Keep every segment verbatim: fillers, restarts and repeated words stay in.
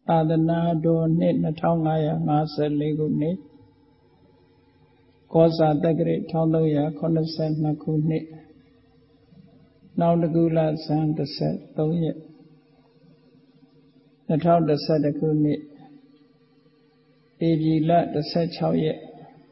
သာသနာတော်နှစ်နှစ်ထောင်ငါးရာငါးဆယ်လေးခုနှစ်ကောဇာတက္ကရာတစ်ထောင်သုံးရာခုနှစ်ဆယ်နှစ်ခုနှစ်နောင်တကူလဇန်တစ်ဆက်သုံးရက်နှစ်ထောင်တစ်ဆက်တစ်ခုနှစ်ဧပြီလတစ်ဆက်ခြောက်ရက်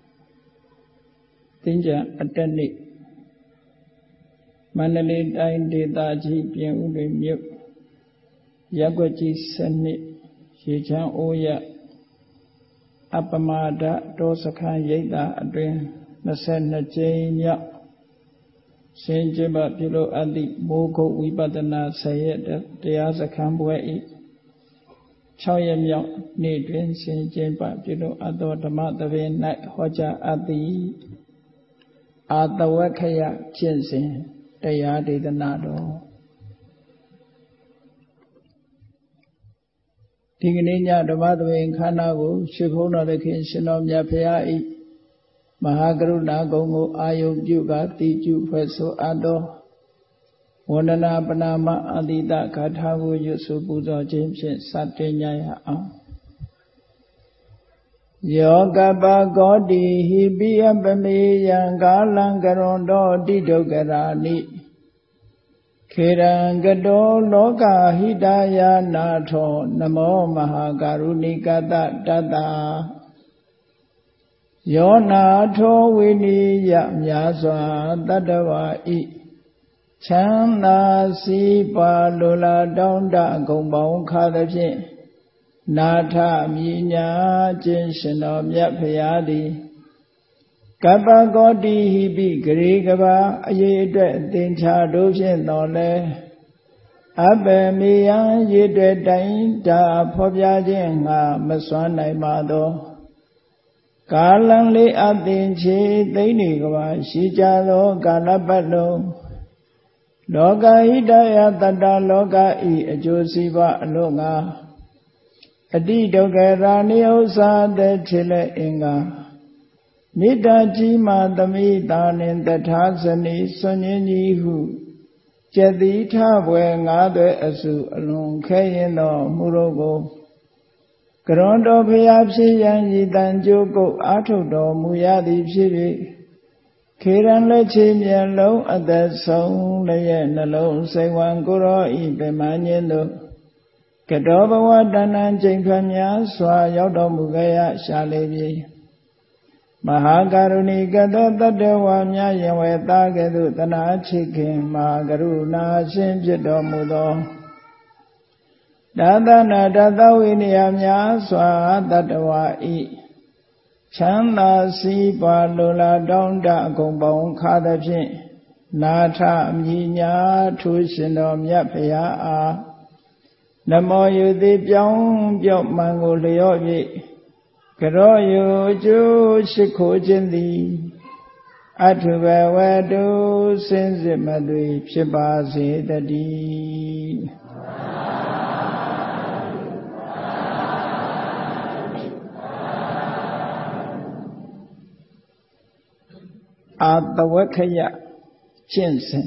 တင်းကြံအတ္တနေ့မန္တလေးတိုင်းဒေသကြီးပြင်ဦးလွင်မြို့ရပ်ကွက်ကြီးစနစ်ရေချမ်းအိုးရအပမာဒတောစခန်းရိပ်သာအတွင်နှစ်ဆယ်နှစ်ကြိမ်မြောက်ရှင်ကျင်းပပြုလုပ်အပ်သည့်မိုးကုတ်ဝိပဿနာဆယ်ရက်တရားစခန်းပွဲ၏ခြောက်ရက်မြောက်နေ့တွင်ရှင်ကျင်းပပြုလုပ်အပ်သောဓမ္မသဘင်၌ဟောကြားအပ်သည့်အာတဝက္ခယကျင့်စဉ်တရားဒေသနာတော်ဒီကနေ့ညဓမ္မသဘင်ခန္ဓာကိုရွှေဘုန်းတော်သခင်ရှင်တော်မြတ်ဖရာဤမဟာကရုဏာဂုဏ်ကိုအာယုပြုကတိကျဖွဲ့ဆိုအပ်သောဝန္ဒနာပနာမအတိတဂါထာကိုရွတ်ဆိုပူဇော်ခြင်းဖြင့်စတင်ကြရအောင်ယောကပကောတိဟိပိယပမေယံကာလံကရွန်တောတိဒုက္ခရာနိခေရံကတောလောကဟိတယာနာထောနမောမဟာကရုဏိကတတတယောနာထောဝိနိယမြာစွာတတဝါဤချမ်းသာစီပါလိုလားတောင်းတအကုန်ပေါင်းခါသဖြင့်နာထမြညာခြင်းရှင်တော်မြတ်ဖရာသည်ကပ္ပကောတိဟိပိဂရေကဘာအရေးအတွက်သင်္ချာတို့ဖြင့်တော်လဲအဘယ်မေယံရေတွေ့တိုင်းတာဖော်ပြခြင်းငါမစွမ်းနိုင်ပါသောကာလံလေးအသင်ချေသိမ့်နေကဘာရှိကြသောကာလပတ်လုံးလောကဟိတယတတ္တလောကဤအကျိုးစီးပွားအလို့ငါအတိဒုက္ခရာနိဥ္စာတေချေလေအင်္ဂါမေတ္တာကြီးမှသမိတာနှင့်တထာဇနီစွန်ញင်းကြီးဟုကျက်တိထဘွယ်ငါးသွဲအစုအလွန်ခဲရင်သောမှုတို့ကိုကရွန်တော်ဖျားဖြစ်ရန်ရည်တန်ကြိုးကုတ်အားထုတ်တော်မူရသည်ဖြစ်၍ခေရန်လက်ချေမျက်လုံးအသက်ဆုံးလည်းရဲ့နှလုံးစိတ်ဝံကိုရောဤပင်မညင်းတို့ကတောဘဝတဏ္ဏချိန်ခွများစွာရောက်တော်မူခဲ့ရရှာလေပြီမဟာကရုဏီကတောတတ္တဝါများယင်ဝေသားကဲ့သို့တနာချစ်ခင်မဟာကရုဏာရှင်ဖြစ်တော်မူသောဒါသနာဒသဝိနည်းများစွာတတ္တဝါဤချမ်းသာစီးပွားလိုလားတောင်းတအကုန်ပေါင်းခါသဖြင့်နာထအမြညာထူးရှင်တော်မြတ်ဖရာအားနမောယုတိပြောင်းပြော့မှန်ကိုလျော့၍ကရောယုကျိုးရှိခိုးခြင်းသည်အထုဘဝတုစင်စစ်မသွေဖြစ်ပါစေတည်းအာတဝက္ခယကျင့်စဉ်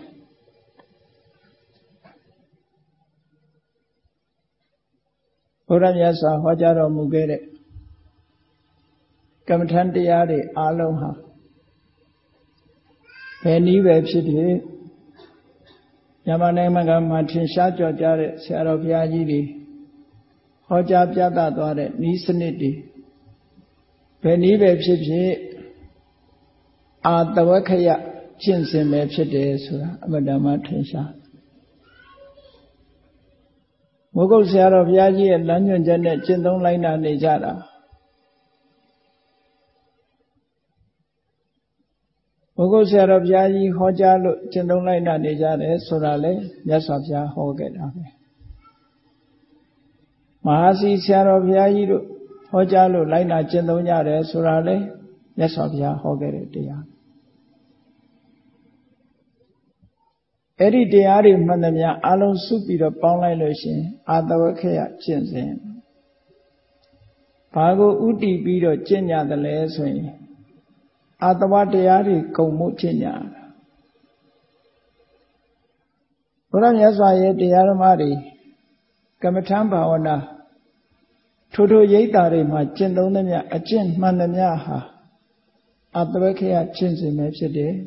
ဘုရားမြတ်စွာဟောကြားတော်မူခဲ့တဲ့ကမ္မထံတရားတွေအားလုံးဟာဘယ်နည်းပဲဖြစ်ဖြစ်မြန်မာနိုင်ငံမှာထင်ရှားကြော်ကြားတဲ့ဆရာတော်ဘုရားကြီးတွေဟောကြားပြသသွားတဲ့နည်းစနစ်တွေဘယ်နည်းပဲဖြစ်ဖြစ်အာတဝက္ခယကျင့်စဉ်ပဲဖြစ်တယ်ဆိုတာအမှန်တမ်းထင်ရှားမိုးကုတ်ဆရာတော်ဘုရားကြီးရဲ့လမ်းညွှန်ချက်နဲ့ကျင့်သုံးလိုက်နာနေကြတာမိုးကုတ်ဆရာတော်ဘုရားကြီးဟောကြားလို့ကျင့်သုံးလိုက်နာနေကြတယ်ဆိုတာလေမြတ်စွာဘုရားဟောခဲ့တာပဲမဟာစီဆရာတော်ဘုရားကြီးတို့ဟောကြားလို့လိုက်နာကျင့်သုံးကြတယ်ဆိုတာလေမြတ်စွာဘုရားဟောခဲ့တဲ့တရားအဲ့ဒီတရားတွေမှန်သမျှအလုံးစုပြီးတော့ပေါင်းလိုက်လို့ရှင်အာတဝက္ခယကျင့်စဉ်ဘာကိုဥတည်ပြီးတော့ကျင့်ကြတယ်လဲဆိုရင်အာတဝတရားတွေဂုံမှုကျင့်ကြတာဘုရားမြတ်စွာရဲ့တရားဓမ္မတွေကမ္မထံဘာဝနာထိုထိုရိတ်တာတွေမှာကျင့်သုံးသမျှအကျင့်မှန်သမျှဟာအာတဝက္ခယကျင့်စဉ်ပဲဖြစ်တယ်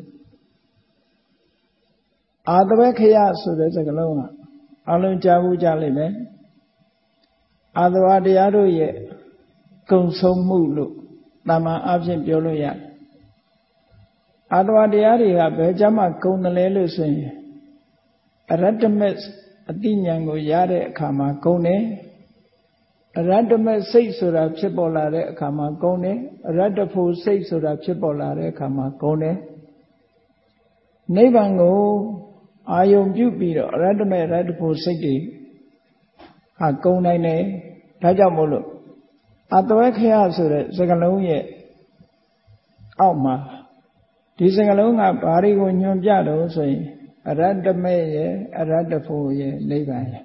အာတဝက္ခယဆိုတဲ့စကားလုံးကအလုံးကြားဘူးကြလိမ့်မယ်အာတဝတရားတို့ရဲ့ကုံဆုံးမှုလို့တာမန်အဖြစ်ပြောလို့ရတယ်အာတဝတရားတွေကဘယ်ကြမှာကုံတယ်လဲလို့ဆိုရင်အရတ္တမက်အတိညာဏ်ကိုရတဲ့အခါမှာကုံတယ်အရတ္တမက်စိတ်ဆိုတာဖြစ်ပေါ်လာတဲ့အခါမှာကုံတယ်အရတ္တဖို့စိတ်ဆိုတာဖြစ်ပေါ်လာတဲ့အခါမှာကုံတယ်နိဗ္ဗာန်ကိုအာယုံပြုပြီးတော့အရတ္တမက်အရတ္တဖို့စိတ်တွေဟာကုံနိုင်တယ်ဒါကြောင့်မို့လို့အတဝက္ခယဆိုတဲ့စကားလုံးရဲ့အောက်မှာဒီစကားလုံးကဘာတွေကိုညွှန်ပြတော့ဆိုရင်အရတ္တမက်ရဲ့အရတ္တဖို့ရဲ့နိဗ္ဗာန်ရဲ့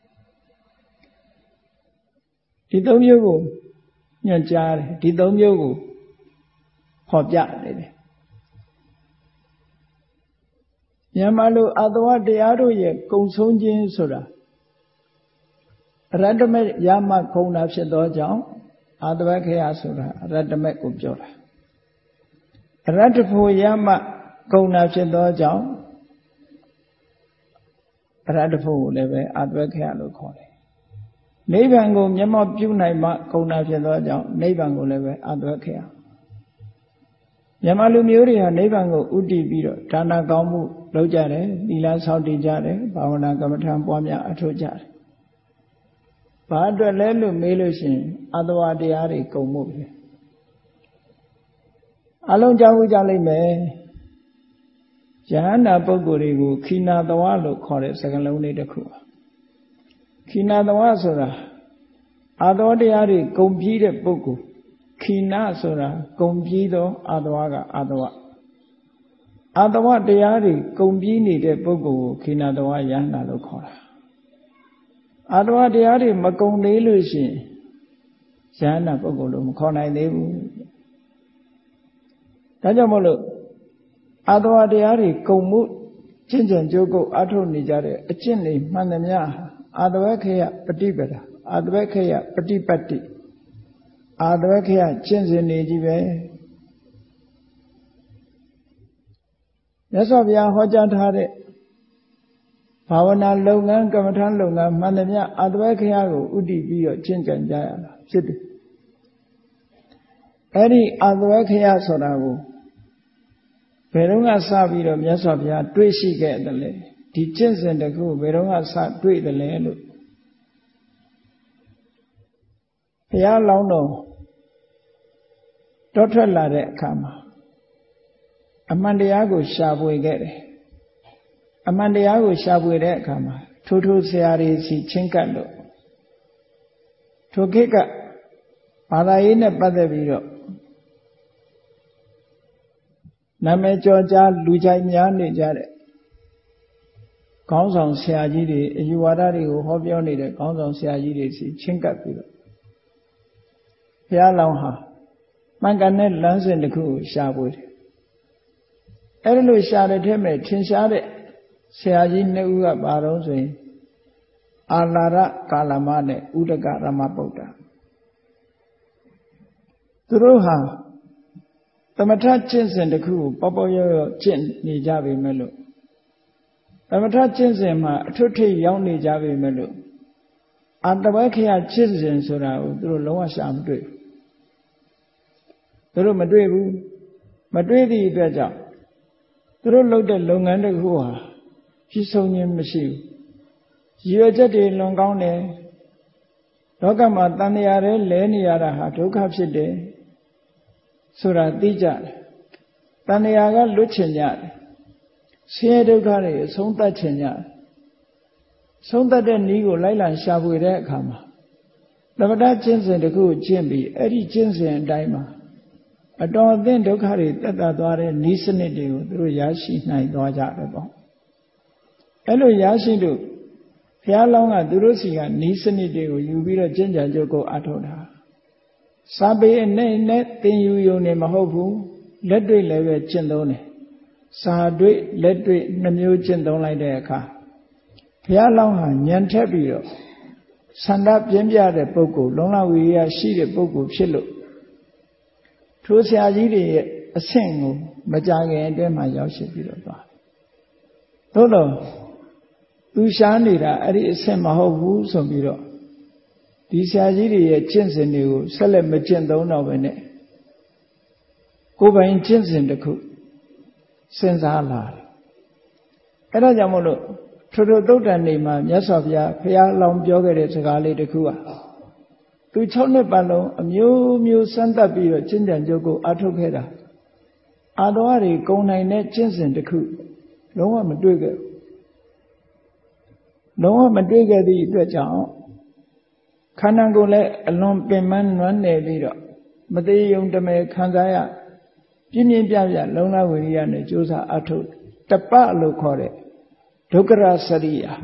ဒီသုံးမျိုးကိုညွှန်ကြားတယ်ဒီသုံးမျိုးကိုဟောပြနေတယ်မြန်မာလိုအတဝတရားတို့ရဲ့ကုံဆုံးခြင်းဆိုတာအရတ္တမက်ရမှခုံတာဖြစ်သောကြောင့်အတဝက္ခယဆိုတာအရတ္တမက်ကိုပြောတာအရတ္တဖို့ရမှခုံတာဖြစ်သောကြောင့်အရတ္တဖို့ကိုလည်းပဲအတဝက္ခယလို့ခေါ်တယ်နိဗ္ဗာန်ကိုမျက်မှောက်ပြုနိုင်မှခုံတာဖြစ်သောကြောင့်နိဗ္ဗာန်ကိုလည်းပဲအတဝက္ခယမြန်မာလူမျိုးတွေဟာနိဗ္ဗာန်ကိုဥတည်ပြီးတော့ဒါနကောင်းမှုလုပ်ကြတယ်သီလဆောက်တည်ကြတယ်ဘာဝနာကမ္မထံပွားများအထောက်ကြတယ်ဘာအတွက်လဲလို့မေးလို့ရှိရင်အတဝတရားတွေကုန်မှုပဲအလုံးကြောက်ကြလိမ့်မယ်ယဟန္တာပုဂ္ဂိုလ်တွေကိုခိနာတဝလို့ခေါ်တဲ့စကားလုံးလေးတစ်ခုခိနာတဝဆိုတာအတဝတရားတွေကုန်ပြီးတဲ့ပုဂ္ဂိုလ်ခိနာဆိုတာကုန်ပြီးသောအတဝကအတဝအတဝတရားတွေကုန်ပြီးနေတဲ့ပုဂ္ဂိုလ်ကိုခိနာတဝယဟန္တာလို့ခေါ်တာအတဝတရားတွေမကုန်သေးလို့ရှိရင်ယဟန္တာပုဂ္ဂိုလ်လို့မခေါ်နိုင်သေးဘူးဒါကြောင့်မို့လို့အတဝတရားတွေကုန်မှုကျင့်ကြံကြိုးကုပ်အထုတ်နေကြတဲ့အကျင့်တွေမှန်သမျှအာတဝက္ခယပฏิပဒါအာတဝက္ခယပฏิပတ်တိအာတဝက္ခယကျင့်စဉ်နေကြီးပဲမြတ်စွာဘုရားဟောကြားထားတဲ့ဘာဝနာလုပ်ငန်းကမ္မထလုပ်ငန်းမှန်သမျှအာတဝက္ခယကိုဥတည်ပြီးတော့ကျင့်ကြံကြရတာဖြစ်တယ်အဲ့ဒီအာတဝက္ခယဆိုတာကိုဘယ်တော့ကစပြီးတော့မြတ်စွာဘုရားတွေ့ရှိခဲ့တယ်လဲဒီကျင့်စဉ်တစ်ခုဘယ်တော့ကစတွေ့တယ်လဲလို့ဘုရားလောင်းတော်တောထွက်လာတဲ့အခါမှာအမှန်တရားကိုရှာဖွေခဲ့တယ်အမှန်တရားကိုရှာဖွေတဲ့အခါမှာထိုးထိုးဆရာတွေစီချင်းကပ်လို့ထိုခေတ်ကဘာသာရေးနဲ့ပတ်သက်ပြီးတော့နာမည်ကျော်ကြားလူကြိုက်များနေကြတဲ့ခေါင်းဆောင်ဆရာကြီးတွေအယူဝါဒတွေကိုဟောပြောနေတဲ့ခေါင်းဆောင်ဆရာကြီးတွေစီချင်းကပ်ပြီးတော့ဘုရားလောင်းဟာမှန်ကန်တဲ့လမ်းစဉ်တစ်ခုကိုရှာဖွေတယ်အဲ့ဒါလို့ရှာတဲ့ထဲမှာထင်ရှားတဲ့ဆရာကြီးနှစ်ဦးကပါတော့ဆိုရင်အာလာရကာလမနဲ့ဥဒကရမပုဒ္ဒသူတို့ဟာသမထကျင့်စဉ်တစ်ခုကိုပေါပေါရောရောကျင့်နေကြပေမဲ့လို့သမထကျင့်စဉ်မှာအထွတ်ထိပ်ရောက်နေကြပေမဲ့လို့အတဝက္ခယကျင့်စဉ်ဆိုတာကိုသူတို့လုံးဝရှာမတွေ့ဘူးသူတို့မတွေ့ဘူးမတွေ့သည့်အတွက်ကြောင့်သူတို့လုပ်တဲ့လုပ်ငန်းတစ်ခုဟာပြည့်စုံခြင်းမရှိဘူးရည်ရွယ်ချက်တွေလွန်ကောင်းတယ်လောကမှာတန်တရားတွေလဲနေရတာဟာဒုက္ခဖြစ်တယ်ဆိုတာသိကြတယ်တန်တရားကလွတ်ချင်ကြတယ်ဆင်းရဲဒုက္ခတွေအဆုံးသတ်ချင်ကြတယ်ဆုံးသတ်တဲ့နည်းကိုလိုက်လံရှာဖွေတဲ့အခါမှာသမထကျင့်စဉ်တစ်ခုကိုကျင့်ပြီးအဲ့ဒီကျင့်စဉ်အတိုင်းမှာအတော်အသင့်ဒုက္ခတွေတက်တာသွားတဲ့နည်းစနစ်တွေကိုသူတို့ရရှိနိုင်သွားကြတယ်ပေါ့အဲ့လိုရရှိလို့ဘုရားလောင်းကသူတို့စီကနည်းစနစ်တွေကိုယူပြီးတော့ကျင့်ကြံကြိုးကိုအထောက်တာစာပေနဲ့နဲ့သင်ယူရုံနဲ့မဟုတ်ဘူးလက်တွေ့လည်းပဲကျင့်သုံးတယ်စာတွေ့လက်တွေ့နှမျိုးကျင့်သုံးလိုက်တဲ့အခါဘုရားလောင်းဟာဉာဏ်ထက်ပြီးတော့ဆန္ဒပြင်းပြတဲ့ပုဂ္ဂိုလ်လုံလဝိရိယရှိတဲ့ပုဂ္ဂိုလ်ဖြစ်လို့ထိုဆရာကြီးတွေရဲ့အဆင့်ကိုမကြခင်အတွင်းမှာရောက်ရှိပြီးတော့သွားသို့တော့သူရှားနေတာအဲ့ဒီအဆင့်မဟုတ်ဘူးဆိုပြီးတော့ဒီဆရာကြီးတွေရဲ့ကျင့်စဉ်တွေကိုဆက်လက်မကျင့်သုံးတော့ဘဲနဲ့ကိုယ်ပိုင်ကျင့်စဉ်တစ်ခုစဉ်းစားလာတယ်အဲ့ဒါကြောင့်မို့လို့ထိုထိုသုတ်တန်နေမှာမြတ်စွာဘုရားဘုရားလောင်ပြောခဲ့တဲ့စကားလေးတစ်ခုอ่ะသူ၆နှစ်ပတ်လုံးအမျိုးမျိုးစမ်းသပ်ပြီးတော့ကျင့်ကြံကြုတ်ကိုအားထုတ်ခဲ့တာအာတော်တွေကုံနိုင်တဲ့ကျင့်စဉ်တစ်ခုလုံးဝမတွေ့ခဲ့ဘူးလုံးဝမတွေ့ခဲ့သည့်အတွက်ကြောင့်ခန္ဓာကိုယ်လည်းအလွန်ပင်ပန်းနွမ်းနယ်ပြီးတော့မသေးယုံတမဲခံစားရပြင်းပြင်းပြပြလုံလဝိရိယနဲ့ကြိုးစားအားထုတ်တပလို့ခေါ်တဲ့ဒုက္ခရစရိယာ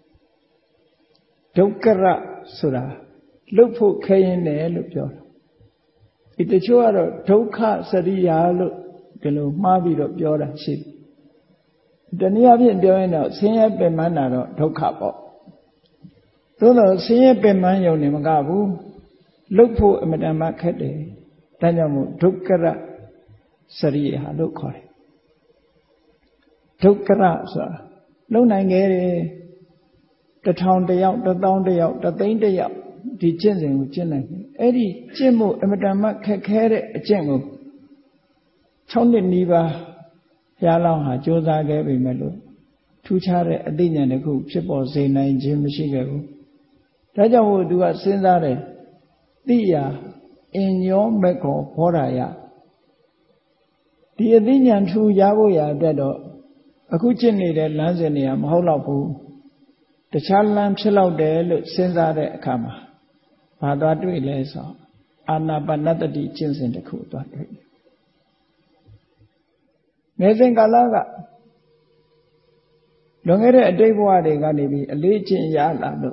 ဒုက္ခရဆိုတာလှုပ်ဖို့ခဲရင်တယ်လို့ပြောတာဒီတချို့ကတော့ဒုက္ခစရိယာလို့ဒီလိုမှားပြီးတော့ပြောတာရှိတယ်တနည်းအားဖြင့်ပြောရင်တော့ဆင်းရဲပင်ပန်းတာတော့ဒုက္ခပေါ့သို့တော့ဆင်းရဲပင်ပန်းရုံနဲ့မကဘူးလှုပ်ဖို့အမတန်မှခက်တယ်ဒါကြောင့်မို့ဒုက္ခရစရိယာလို့ခေါ်တယ်ဒုက္ခရဆိုတာလုံနိုင်ခဲ့တယ်တစ်ထောင်တစ်ယောက်တစ်သောင်းတစ်ယောက်တစ်သိန်းတစ်ယောက်ဒီကျင့်စဉ်ကိုကျင့်နိုင်တယ်အဲ့ဒီကျင့်ဖို့အမတန်မှခက်ခဲတဲ့အကျင့်ကို၆နှစ်နီးပါးဘုရားလောင်းဟာကြိုးစားခဲ့ပြီမဲ့လို့ထူးခြားတဲ့အသိဉာဏ်တစ်ခုဖြစ်ပေါ်စေနိုင်ခြင်းမရှိခဲ့ဘူးဒါကြောင့်မို့သူကစဉ်းစားတယ်တိယာအင်ညောမက်ခောဘောဓာယဒီအသိဉာဏ်ထူရဖို့ရအတွက်တော့အခုကျင့်နေတဲ့လမ်းစဉ်တွေကမဟုတ်တော့ဘူးတခြားလမ်းဖြစ်တော့တယ်လို့စဉ်းစားတဲ့အခါမှာဘာသွားတွေ့လဲဆိုအာနာပါနတတိကျင့်စဉ်တစ်ခုသွားတွေ့တယ်ငယ်စဉ်ကာလကလွန်ခဲ့တဲ့အတိတ်ဘဝတွေကနေပြီးအလေးကျင့်ရလာလို့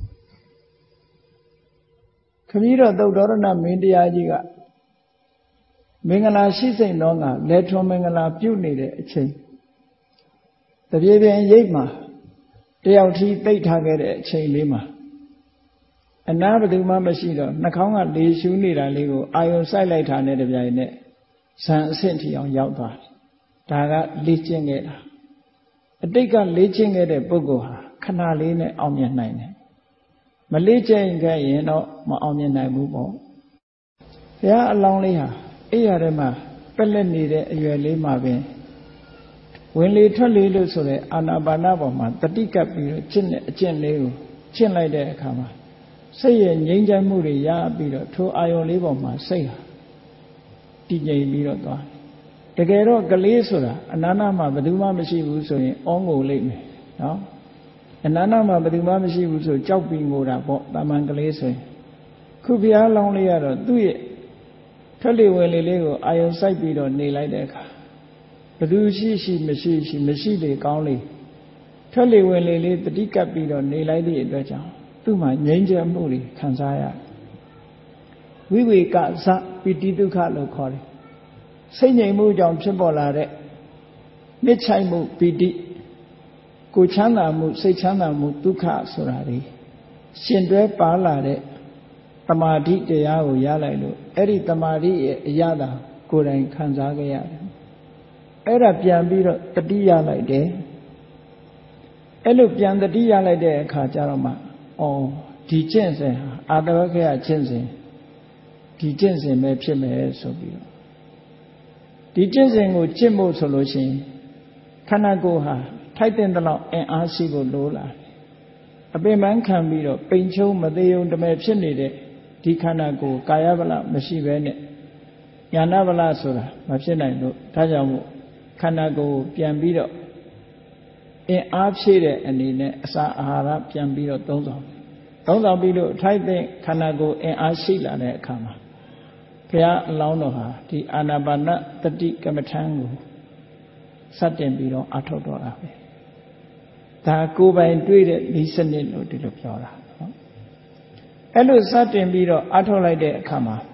ခမည်းတော်သုတ်တော်ရဏမင်းတရားကြီးကမင်္ဂလာရှိစိတ်သောကလက်ထွန်မင်္ဂလာပြုနေတဲ့အချိန်တပြေပြင်ရိပ်မှာတယောက်ထီးသိပ်ထားခဲ့တဲ့အချိန်လေးမှာအနာဘယ်သူမှမရှိတော့နှာခေါင်းကလေရှူးနေတာလေးကိုအာယုံစိုက်လိုက်တာနဲ့တပြိုင်နက်ဇန်အဆင့်ထီအောင်ရောက်သွားတယ်ဒါကလေ့ကျင့်ခဲ့တာအတိတ်ကလေ့ကျင့်ခဲ့တဲ့ပုဂ္ဂိုလ်ဟာခဏလေးနဲ့အောင်မြင်နိုင်တယ်မလေ့ကျင့်ခဲ့ရင်တော့မအောင်မြင်နိုင်ဘူးပေါ့ဘုရားအလောင်းလေးဟာအိယာထဲမှာပက်လက်နေတဲ့အရွယ်လေးမှာပင်ဝင်လေထွက်လေလို့ဆိုတဲ့အာနာပါနပေါ်မှာတတိကပ်ပြီးတော့ကျင့်တဲ့အကျင့်လေးကိုကျင့်လိုက်တဲ့အခါမှာစိတ်ရဲ့ငြိမ်းချမ်းမှုတွေရပြီးတော့ထိုအာယုံလေးပေါ်မှာစိတ်ဟာတည်ငြိမ်ပြီးတော့သွားတကယ်တော့ကလေးဆိုတာအနာနာမှာဘယ်သူမှမရှိဘူးဆိုရင်အောငိုလိမ့်မယ်နော်အနာနာမှာဘယ်သူမှမရှိဘူးဆိုကြောက်ပြီးငိုတာပေါ့တာမန်ကလေးဆိုရင်ခုဘုရားလောင်းလေးကတော့သူ့ရဲ့ထွက်လေဝင်လေလေးကိုအာယုံစိုက်ပြီးတော့နေလိုက်တဲ့အခါဘယ်သူရှိရှိမရှိရှိမရှိလေကောင်းလေထွက်လေဝင်လေလေးတတိကပ်ပြီးတော့နေလိုက်တဲ့အတွက်ကြောင့်သူ့မှာငြိမ်းချမ်းမှုတွေခံစားရဝိဝေကဇပိတိဒုက္ခလို့ခေါ်တယ်စိတ်ငြိမ်မှုကြောင့်ဖြစ်ပေါ်လာတဲ့နှစ်ချိုက်မှုပီတိကိုချမ်းသာမှုစိတ်ချမ်းသာမှုဒုက္ခဆိုတာတွေရှင်တွဲပါလာတဲ့တမာတိတရားကိုရလိုက်လို့အဲ့ဒီတမာတိရဲ့အရာသာကိုယ်တိုင်ခံစားခဲ့ရတယ်အဲ့ဒါပြန်ပြီးတော့တတိရလိုက်တယ်အဲ့လိုပြန်တတိရလိုက်တဲ့အခါကျတော့မှအော်ဒီကျင့်စဉ်ဟာအာတဝက္ခယကျင့်စဉ်ဒီကျင့်စဉ်ပဲဖြစ်မယ်ဆိုပြီးတော့ဒီကျင့်စဉ်ကိုကျင့်ဖို့ဆိုလို့ရှိရင်ခန္ဓာကိုယ်ဟာထိုက်တဲ့လောက်အင်အားရှိဖို့လိုလာတယ်အပင်ပန်းခံပြီးတော့ပိန်ချုံမသေးုံတမဲဖြစ်နေတဲ့ဒီခန္ဓာကိုယ်ကာယဗလမရှိဘဲနဲ့ဉာဏဗလဆိုတာမဖြစ်နိုင်လို့ဒါကြောင့်မို့ခန္ဓာကိုယ်ပြန်ပြီးတော့အင်အားဖြည့်တဲ့အနေနဲ့အစာအာဟာရပြန်ပြီးတော့သုံးဆောင်သုံးဆောင်ပြီးလို့ထိုက်တဲ့ခန္ဓာကိုယ်အင်အားရှိလာတဲ့အခါမှာဘုရားအလောင်းတော်ဟာဒီအာနာပါနတတိကမ္မထံကိုစတင်ပြီးတော့အထောက်တော်တာပဲဒါကိုယ်ပိုင်တွေ့တဲ့ဤစနစ်လို့ဒီလိုပြောတာနော်အဲ့လိုစတင်ပြီးတော့အထောက်လိုက်တဲ့အခါမှာ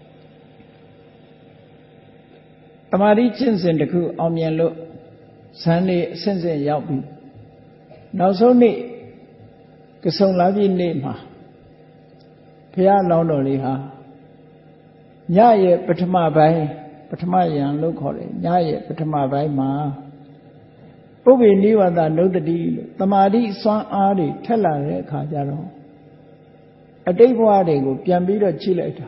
တမာတိကျင့်စဉ်တစ်ခုအောင်မြင်လို့ဇန်နေအဆင့်ဆင့်ရောက်ပြီးနောက်ဆုံးနေ့ကဆုံလာပြည့်နေ့မှာဘုရားလောင်းတော်လေးဟာညရဲ့ပထမပိုင်းပထမယံလို့ခေါ်တယ်ညရဲ့ပထမပိုင်းမှာပုဗ္ဗေနိဝါဒနုဒ္ဒတိလို့တမာတိစွမ်းအားတွေထက်လာတဲ့အခါကျတော့အတိတ်ဘဝတွေကိုပြန်ပြီးတော့ကြည့်လိုက်တာ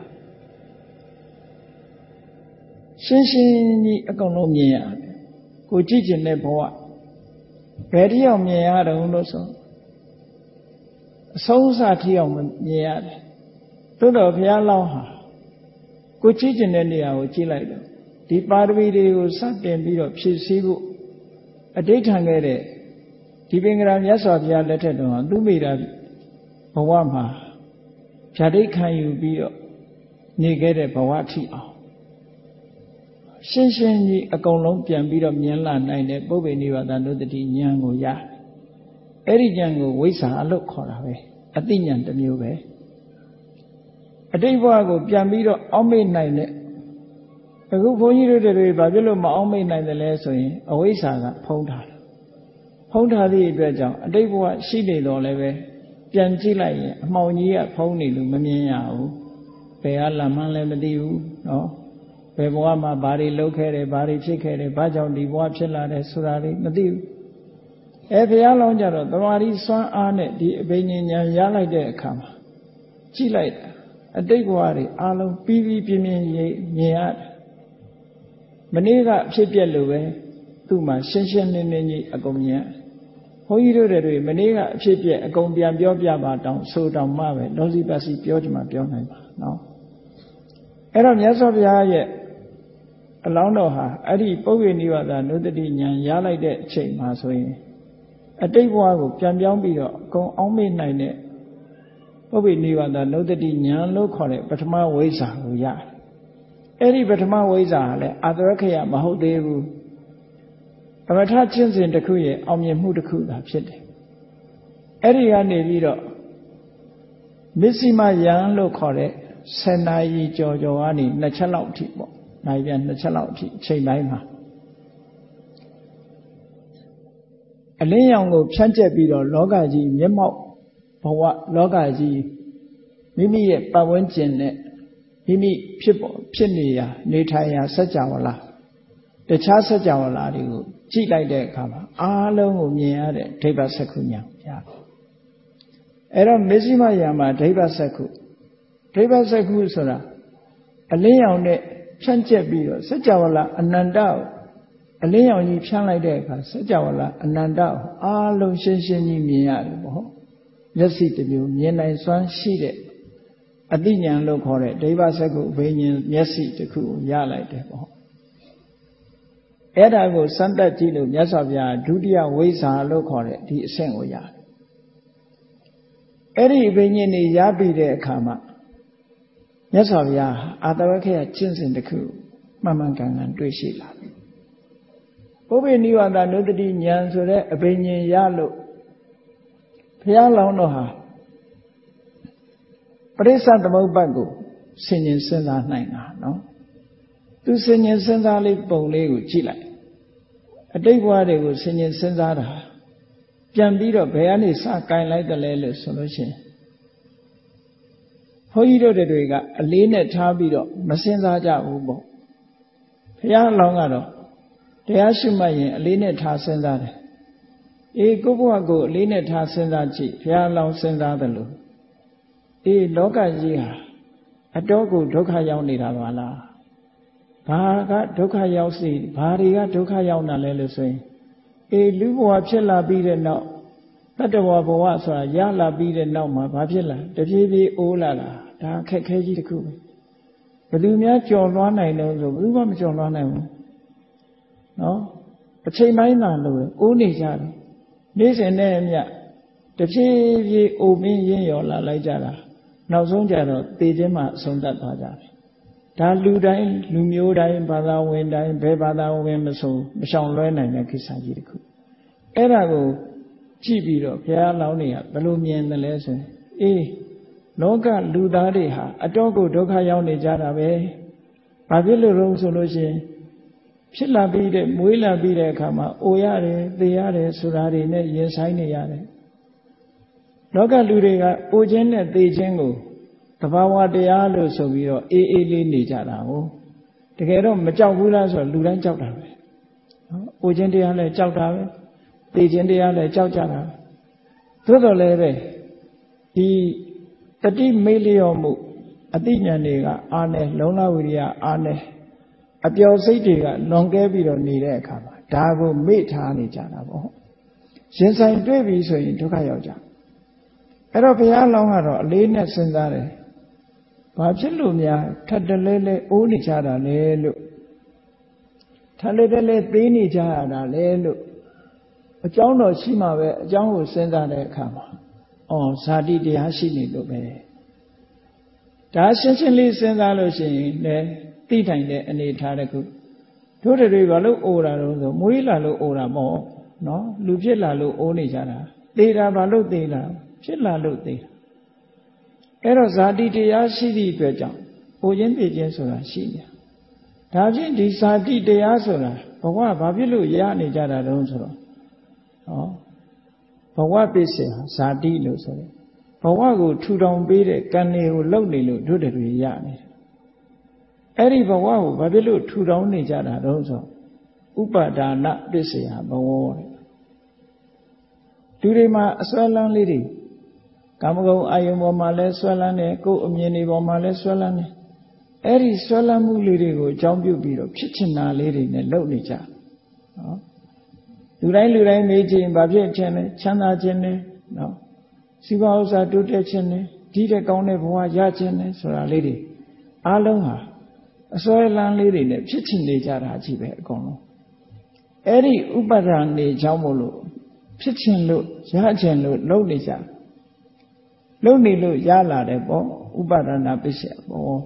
ရှင်းရှင်းကြီးအကုန်လုံးမြင်ရတယ်ကိုကြည့်ကျင်တဲ့ဘဝဘယ်တိအောင်မြင်ရတော့လို့ဆိုအဆုံးအစထိအောင်မြင်ရတယ်သို့တော်ဘုရားလောင်းဟာကိုကြည့်ကျင်တဲ့နေရာကိုကြည့်လိုက်တော့ဒီပါရမီတွေကိုစတင်ပြီးတော့ဖြည့်ဆည်းဖို့အဋိဋ္ဌံခဲ့တဲ့ဒီပင်ကရာမြတ်စွာဘုရားလက်ထက်တော်သူမိတာဘဝမှာဖြာဒိတ်ခံယူပြီးတော့နေခဲ့တဲ့ဘဝထိအောင်ရှင်းရှင်းကြီးအကုန်လုံးပြန်ပြီးတော့မြင်လာနိုင်တဲ့ပုဗ္ဗေနိဝါဒနုဒ္ဒတိဉာဏ်ကိုရအဲ့ဒီဉာဏ်ကိုဝိဇ္ဇာလို့ခေါ်တာပဲအသိဉာဏ်တစ်မျိုးပဲအတိတ်ဘဝကိုပြန်ပြီးတော့အောက်မေ့နိုင်တဲ့အခုဘုန်းကြီးတို့တွေဘာဖြစ်လို့မအောက်မေ့နိုင်တယ်လဲဆိုရင်အဝိဇ္ဇာကဖုံးထားတယ်ဖုံးထားသည့်အတွက်ကြောင့်အတိတ်ဘဝရှိနေတော့လည်းပဲပြန်ကြည့်လိုက်ရင်အမှောင်ကြီးကဖုံးနေလို့မမြင်ရဘူးဘယ်ကလာမှန်းလည်းမသိဘူးနော်ဘယ်ဘဝမှာဘာတွေလုပ်ခဲ့တယ်ဘာတွေဖြစ်ခဲ့တယ်ဘာကြောင့်ဒီဘဝဖြစ်လာတယ်ဆိုတာတွေမသိဘူးအဲဘုရားလောင်းကြတော့တမာရီစွမ်းအားနဲ့ဒီအဘိညာဉ်ဉာဏ်ရလိုက်တဲ့အခါမှာကြည့်လိုက်တာအတိတ်ဘဝတွေအလုံးပြီးပြီးပြင်းပြင်းမြင်ရတယ်မနေ့ကဖြစ်ပျက်လို့ပဲသူ့မှာရှင်းရှင်းလင်းလင်းကြီးအကုန်မြင်ဘုန်းကြီးတို့တွေမနေ့ကအဖြစ်ပျက်အကုန်ပြန်ပြောပြပါတောင်းဆိုတောင်းမှပဲလောစီပါစီပြောချင်မှပြောနိုင်ပါနော်အဲ့တော့မြတ်စွာဘုရားရဲ့အလောင်းတော်ဟာအဲ့ဒီပုဗ္ဗေနိဝါဒနုဒ္ဒတိဉာဏ်ရလိုက်တဲ့အချိန်မှာဆိုရင်အတိတ်ဘဝကိုပြန်ပြောင်းပြီးတော့အကုန်အောင်းမေ့နိုင်တဲ့ပုဗ္ဗေနိဝါဒနုဒ္ဒတိဉာဏ်လို့ခေါ်တဲ့ပထမဝိဇ္ဇာကိုရတယ်အဲ့ဒီပထမဝိဇ္ဇာကလည်းအာတရခယမဟုတ်သေးဘူးသမထချင်းစဉ်တစ်ခုရဲ့အောင်မြင်မှုတစ်ခုသာဖြစ်တယ်အဲ့ဒီကနေပြီးတော့မစ္စည်းမယံလို့ခေါ်တဲ့ဆယ်နာရီကြော်ကြော်ကနေနှစ်ချက်လောက်အထိပေါ့နိုင်ပြန်နှစ်ချက်လောက်အထိအချိန်တိုင်းမှာအလင်းရောင်ကိုဖြန့်ကျက်ပြီးတော့လောကကြီးမျက်မှောက်ဘဝလောကကြီးမိမိရဲ့ပတ်ဝန်းကျင်နဲ့မိမိဖြစ်ပေါ်ဖြစ်နေရာနေထိုင်ရာစัจ java လာတခြားစัจ java လာတွေကိုကြည့်လိုက်တဲ့အခါမှာအားလုံးကိုမြင်ရတဲ့ဒိဗ္ဗစက္ခုဉာဏ်ရတယ်အဲ့တော့မစ္စည်းမယံမှာဒိဗ္ဗစက္ခုဒိဗ္ဗစက္ခုဆိုတာအလင်းရောင်နဲ့ဖြန့်ကျက်ပြီးတော့စัจ java လာအနန္တကိုအလင်းရောင်ကြီးဖြန့်လိုက်တဲ့အခါစัจ java လာအနန္တကိုအားလုံးရှင်းရှင်းကြီးမြင်ရတယ်ပေါ့မျက်စိတစ်မျိုးမြင်နိုင်စွမ်းရှိတဲ့အသိဉာဏ်လို့ခေါ်တဲ့ဒိဗ္ဗစက္ခုအဘိညာဉ်မျက်စိတစ်ခုကိုရလိုက်တယ်ပေါ့အဲ့ဒါကိုစမ်းသပ်ကြည့်လို့မြတ်စွာဘုရားဒုတိယဝိဇ္ဇာလို့ခေါ်တဲ့ဒီအဆင့်ကိုရတယ်အဲ့ဒီအဘိညာဉ်တွေရပြီးတဲ့အခါမှာမြတ်စွာဘုရားအာတဝခေယကျင့်စဉ်တစ်ခုမှန်မှန်ကန်ကန်တွေ့ရှိလာပြီပုဗ္ဗေနိဝါဒနုဒ္ဒတိဉာဏ်ဆိုတဲ့အဘိညာဉ်ရလို့ဘုရားလောင်းတော်ဟာပရိစ္ဆသမုပ္ပါဒ်ကိုဆင်ញင်စဉ်းစားနိုင်တာနော်သူဆင်ញင်စဉ်းစားလေးပုံလေးကိုကြည့်လိုက်အတိတ်ဘဝတွေကိုဆင်ញင်စဉ်းစားတာပြန်ပြီးတော့ဘယ်ကနေစကင်လိုက်တယ်လဲလို့ဆိုလို့ရှိရင်ဘုန်းကြီးတို့တွေကအလေးနဲ့ထားပြီးတော့မစဉ်းစားကြဘူးပေါ့ဘုရားလောင်းကတော့တရားရှိမှရင်အလေးနဲ့ထားစဉ်းစားတယ်အေးကိုယ့်ဘဝကိုအလေးနဲ့ထားစဉ်းစားကြည့်ဘုရားလောင်းစဉ်းစားတယ်လို့အေးလောကကြီးဟာအတော့ကိုဒုက္ခရောက်နေတာပါလားဘာကဒုက္ခရောက်စီဘာတွေကဒုက္ခရောက်တာလဲလို့ဆိုရင်အေးလူဘဝဖြစ်လာပြီးတဲ့နောက်တတ္တဝဘဝဆိုတာရလာပြီးတဲ့နောက်မှာဘာဖြစ်လာတဖြည်းဖြည်းအိုးလာတာဒါအခက်ခဲကြီးတစ်ခုပဲဘယ်သူများကြော်လွှားနိုင်တယ်ဆိုဘယ်သူမှမကြော်လွှားနိုင်ဘူးနော်အချိန်ပိုင်းသာလို့အိုးနေကြတယ်နေ့စဉ်နဲ့အမျှတဖြည်းဖြည်းအိုမင်းရင်းရော်လာလိုက်ကြတာနောက်ဆုံးကြတော့သေခြင်းမှအဆုံးသတ်သွားကြတယ်ဒါလူတိုင်းလူမျိုးတိုင်းဘာသာဝင်တိုင်းဘယ်ဘာသာဝင်မဆိုမရှောင်လွှဲနိုင်တဲ့ကိစ္စကြီးတစ်ခုအဲ့ဒါကိုကြည့်ပြီးတော့ဘုရားလောင်းတွေကဘယ်လိုမြင်တယ်လဲဆိုရင်အေးလောကလူသားတွေဟာအတော့ကိုဒုက္ခရောက်နေကြတာပဲဘာဖြစ်လို့လဲဆိုလို့ရှိရင်ဖြစ်လာပြီးတဲ့မွေးလာပြီးတဲ့အခါမှာအိုရတယ်သေရတယ်ဆိုတာတွေနဲ့ရင်ဆိုင်နေရတယ်လောကလူတွေကအိုခြင်းနဲ့သေခြင်းကိုဘဘာဝတရားလို့ဆိုပြီးတော့အေးအေးလေးနေကြတာကိုတကယ်တော့မကြောက်ဘူးလားဆိုတော့လူတိုင်းကြောက်တာပဲနော်အိုခြင်းတရားလည်းကြောက်တာပဲသိခြင်းတရားလည်းကြောက်ကြတာသို့တော်လည်းပဲဒီတတိမေ့လျော့မှုအသိဉာဏ်တွေကအားနဲ့လုံလဝိရိယအားနဲ့အပျော်စိတ်တွေကလွန်ကဲပြီးတော့နေတဲ့အခါမှာဒါကိုမေ့ထားနေကြတာပေါ့ရင်ဆိုင်တွေ့ပြီဆိုရင်ဒုက္ခရောက်ကြအဲ့တော့ဘုရားလောင်းကတော့အလေးနဲ့စဉ်းစားတယ်ဘာဖြစ်လို့များထပ်တလဲလဲအိုးနေကြတာလဲလို့ထပ်လဲတလဲသေးနေကြရတာလဲလို့အကြောင်းတော်ရှိမှပဲအကြောင်းကိုစဉ်းစားတဲ့အခါမှာအော်ဇာတိတရားရှိနေလို့ပဲဒါရှင်းရှင်းလေးစဉ်းစားလို့ရှိရင်လည်းသိတိုင်တဲ့အနေထားတစ်ခုတို့တွေဘာလို့အိုတာတော့ဆိုမွေးလာလို့အိုတာပေါ့နော်လူဖြစ်လာလို့အိုးနေကြတာသေတာဘာလို့သေတာဖြစ်လာလို့သေတာအဲ့တော့ဇာတိတရားရှိသည့်အတွက်ကြောင့်အိုခြင်းသေခြင်းဆိုတာရှိနေတာဒါဖြင့်ဒီဇာတိတရားဆိုတာဘဝဘာဖြစ်လို့ရနေကြတာတုံးဆိုတော့ဟောဘဝပစ္စည်းဟာဇာတိလို့ဆိုတယ်ဘဝကိုထူထောင်ပေးတဲ့ကံတွေကိုလုပ်နေလို့တို့တွေရနေတယ်အဲ့ဒီဘဝကိုဘာဖြစ်လို့ထူထောင်နေကြတာတုံးဆိုဥပါဒါနပစ္စည်းဟာဘဝတဲ့လူတွေမှာအစွဲလန်းလေးတွေကာမဂုဏ်အာယုံပေါ်မှာလဲဆွဲလန်းတယ်ကိုယ်အမြင်တွေပေါ်မှာလဲဆွဲလန်းတယ်အဲ့ဒီဆွဲလန်းမှုလေးတွေကိုအကြောင်းပြုပြီးတော့ဖြစ်ချင်တာလေးတွေနဲ့လုပ်နေကြနော်လူတိုင်းလူတိုင်းမေးကြည့်ရင်ဘာဖြစ်ခြင်းလဲချမ်းသာခြင်းလဲနော်စီးပွားဥစ္စာတိုးတက်ခြင်းလဲဒီတဲ့ကောင်းတဲ့ဘဝရခြင်းလဲဆိုတာလေးတွေအားလုံးဟာအစွဲလန်းလေးတွေနဲ့ဖြစ်ချင်နေကြတာကြီးပဲအကုန်လုံးအဲ့ဒီဥပါဒဏ်နေကြောင်းမို့လို့ဖြစ်ချင်လို့ရချင်လို့လုပ်နေကြလုံနေလို့ရလာတယ်ပေါ့ဥပါဒနာပစ္စယပေါ့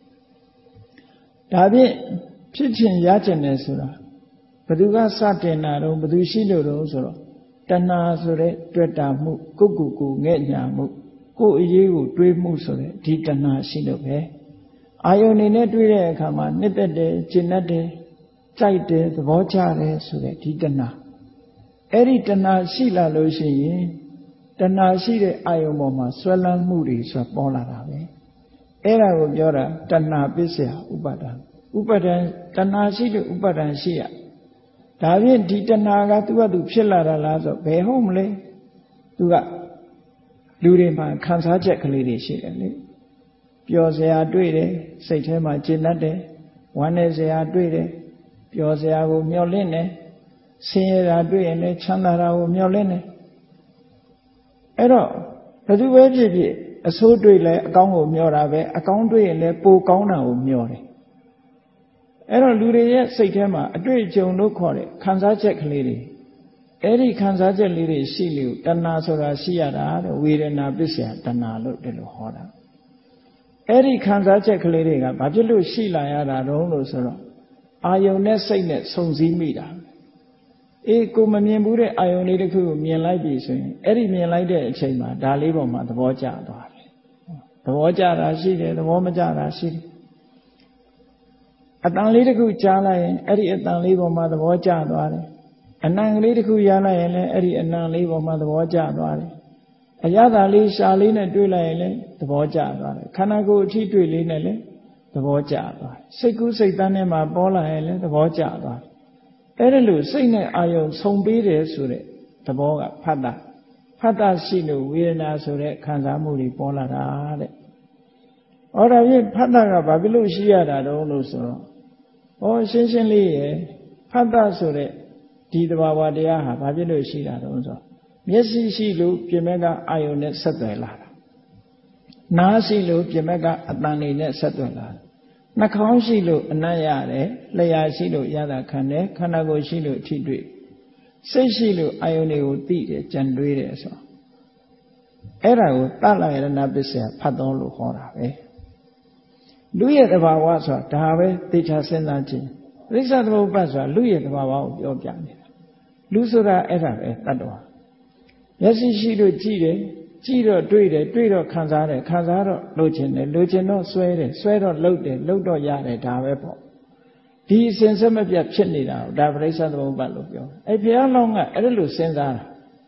ဒါဖြင့်ဖြစ်ခြင်းရခြင်းတယ်ဆိုတာဘယ်သူကစတင်တာတော့ဘယ်သူရှိလို့တော့ဆိုတော့တဏှာဆိုတဲ့တွေ့တာမှုကိုယ့်ကိုယ်ကိုငဲ့ညာမှုကိုယ့်အရေးကိုတွေးမှုဆိုတဲ့ဒီတဏှာရှိလို့ပဲအာယုန်နေနဲ့တွေးတဲ့အခါမှာနှစ်သက်တယ်ကျဉ်တ်တယ်ကြိုက်တယ်သဘောကျတယ်ဆိုတဲ့ဒီတဏှာအဲ့ဒီတဏှာရှိလာလို့ရှိရင်တဏှာရှိတဲ့အာယုံပေါ်မှာဆွဲလန်းမှုတွေဆိုပေါ်လာတာပဲအဲ့ဒါကိုပြောတာတဏှာပစ္စယဥပါဒံဥပါဒံတဏှာရှိတဲ့ဥပါဒံရှိရဒါဖြင့်ဒီတဏှာကသူ့ဘာသူဖြစ်လာတာလားဆိုဘယ်ဟုတ်မလဲသူကလူတွေမှာခံစားချက်ကလေးတွေရှိတယ်လေပျော်စရာတွေ့တယ်စိတ်ထဲမှာကျေနပ်တယ်ဝမ်းနည်းစရာတွေ့တယ်ပျော်စရာကိုမျှော်လင့်တယ်ဆင်းရဲတာတွေ့ရင်လည်းချမ်းသာတာကိုမျှော်လင့်တယ်အဲ့တော့ဘယ်သူပဲဖြစ်ဖြစ်အဆိုးတွေ့လဲအကောင်းကိုမျှော်တာပဲအကောင်းတွေ့ရင်လည်းပိုကောင်းတာကိုမျှော်တယ်အဲ့တော့လူတွေရဲ့စိတ်ထဲမှာအတွေ့အကြုံလို့ခေါ်တဲ့ခံစားချက်ကလေးတွေအဲ့ဒီခံစားချက်လေးတွေရှိလို့တဏှာဆိုတာရှိရတာတဲ့ဝေဒနာပစ္စယတဏှာလို့ဒီလိုဟောတာအဲ့ဒီခံစားချက်ကလေးတွေကဘာဖြစ်လို့ရှိလာရတာတုံးလို့ဆိုတော့အာယုန်နဲ့စိတ်နဲ့စုံစည်းမိတာအေးကိုမမြင်ဘူးတဲ့အာယုန်လေးတစ်ခုကိုမြင်လိုက်ပြီဆိုရင်အဲ့ဒီမြင်လိုက်တဲ့အချိန်မှာဒါလေးပေါ်မှာသဘောကျသွားတယ်သဘောကျတာရှိတယ်သဘောမကျတာရှိတယ်အတန်လေးတစ်ခုကြားလိုက်ရင်အဲ့ဒီအတန်လေးပေါ်မှာသဘောကျသွားတယ်အနံကလေးတစ်ခုရလိုက်ရင်လည်းအဲ့ဒီအနံလေးပေါ်မှာသဘောကျသွားတယ်အရသာလေးရှာလေးနဲ့တွေ့လိုက်ရင်လည်းသဘောကျသွားတယ်ခန္ဓာကိုယ်အထိတွေ့လေးနဲ့လည်းသဘောကျသွားတယ်စိတ်ကူးစိတ်သားနဲ့မှပေါ်လာရင်လည်းသဘောကျသွားတယ်အဲ့ဒါလို့စိတ်နဲ့အာယုံဆုံပေးတယ်ဆိုတဲ့သဘောကဖတ်တာဖတ်တာရှိလို့ဝေဒနာဆိုတဲ့ခံစားမှုတွေပေါ်လာတာတဲ့။အော်ဒါဖြင့်ဖတ်တာကဘာဖြစ်လို့ရှိရတာတုံးလို့ဆိုတော့ဟောရှင်းရှင်းလေးရယ်ဖတ်တာဆိုတဲ့ဒီသဘာဝတရားဟာဘာဖြစ်လို့ရှိတာတုံးဆိုတော့မျက်စိရှိလို့ပြင်မဲ့ကအာယုံနဲ့ဆက်သွယ်လာတာ။နားရှိလို့ပြင်မဲ့ကအတန်တွေနဲ့ဆက်သွယ်လာတာ။နှာခေါင်းရှိလို့အနံ့ရတယ်လျှာရှိလို့ရတာခံတယ်ခန္ဓာကိုယ်ရှိလို့ထိတွေ့စိတ်ရှိလို့အာယုန်တွေကိုသိတယ်ကြံတွေးတယ်ဆိုအဲ့ဒါကိုတလယရဏပစ္စယဖတ်တော်လို့ခေါ်တာပဲလူရဲ့သဘာဝဆိုတာဒါပဲသေချာစဉ်းစားကြည့်ပရိစ္ဆသမုပ္ပါဒ်ဆိုတာလူရဲ့သဘာဝကိုပြောပြနေတာလူဆိုတာအဲ့ဒါပဲတတ္တဝါမျက်စိရှိလို့ကြည့်တယ်ကြည့်တော့တွေ့တယ်တွေ့တော့ခံစားတယ်ခံစားတော့လိုချင်တယ်လိုချင်တော့ဆွဲတယ်ဆွဲတော့လှုပ်တယ်လှုပ်တော့ရတယ်ဒါပဲပေါ့ဒီအစဉ်ဆက်မပြတ်ဖြစ်နေတာဒါပရိစ္ဆသမုပ္ပါဒ်လို့ပြောအဲ့ဘုရားလောင်းကအဲ့ဒါလို့စဉ်းစားတာ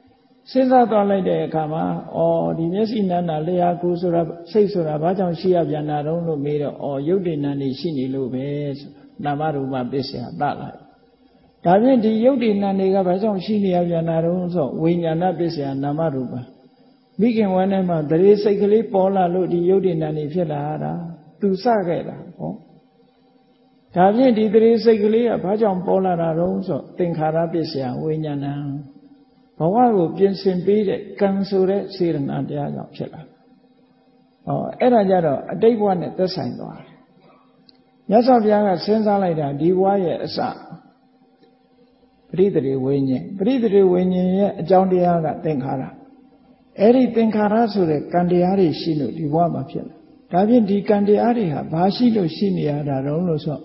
စဉ်းစားသွားလိုက်တဲ့အခါမှာအော်ဒီမျက်စိနာနာလျှာကိုယ်ဆိုတာစိတ်ဆိုတာဘာကြောင့်ရှိရပြန်တာတုံးလို့မေးတော့အော်ယုတ်တိနာနေရှိနေလို့ပဲနာမရူပပစ္စယတလာဒါဖြင့်ဒီယုတ်တိနာနေကဘာကြောင့်ရှိနေရပြန်တာတုံးဆိုဝိညာဏပစ္စယနာမရူပမိခင်ဝမ်းထဲမှာတရေစိတ်ကလေးပေါ်လာလို့ဒီယုတ်တိနာနေဖြစ်လာတာသူစခဲ့တာဟောဒါဖြင့်ဒီတရေစိတ်ကလေးကဘာကြောင့်ပေါ်လာတာတုံးဆိုသင်္ခါရပစ္စယဝိညာဏဘဝကိုပြင်ဆင်ပေးတဲ့ကံဆိုတဲ့စေတနာတရားကြောင့်ဖြစ်လာ။ဟောအဲ့ဒါကြတော့အတိတ်ဘဝနဲ့သက်ဆိုင်သွားတယ်။မြတ်စွာဘုရားကစဉ်းစားလိုက်တာဒီဘဝရဲ့အစပရိသေဝိညာဉ်ပရိသေဝိညာဉ်ရဲ့အကြောင်းတရားကသင်္ခါရ။အဲ့ဒီသင်္ခါရဆိုတဲ့ကံတရားတွေရှိလို့ဒီဘဝမှာဖြစ်လာ။ဒါဖြင့်ဒီကံတရားတွေဟာဘာရှိလို့ရှိနေရတာတုံးလို့ဆို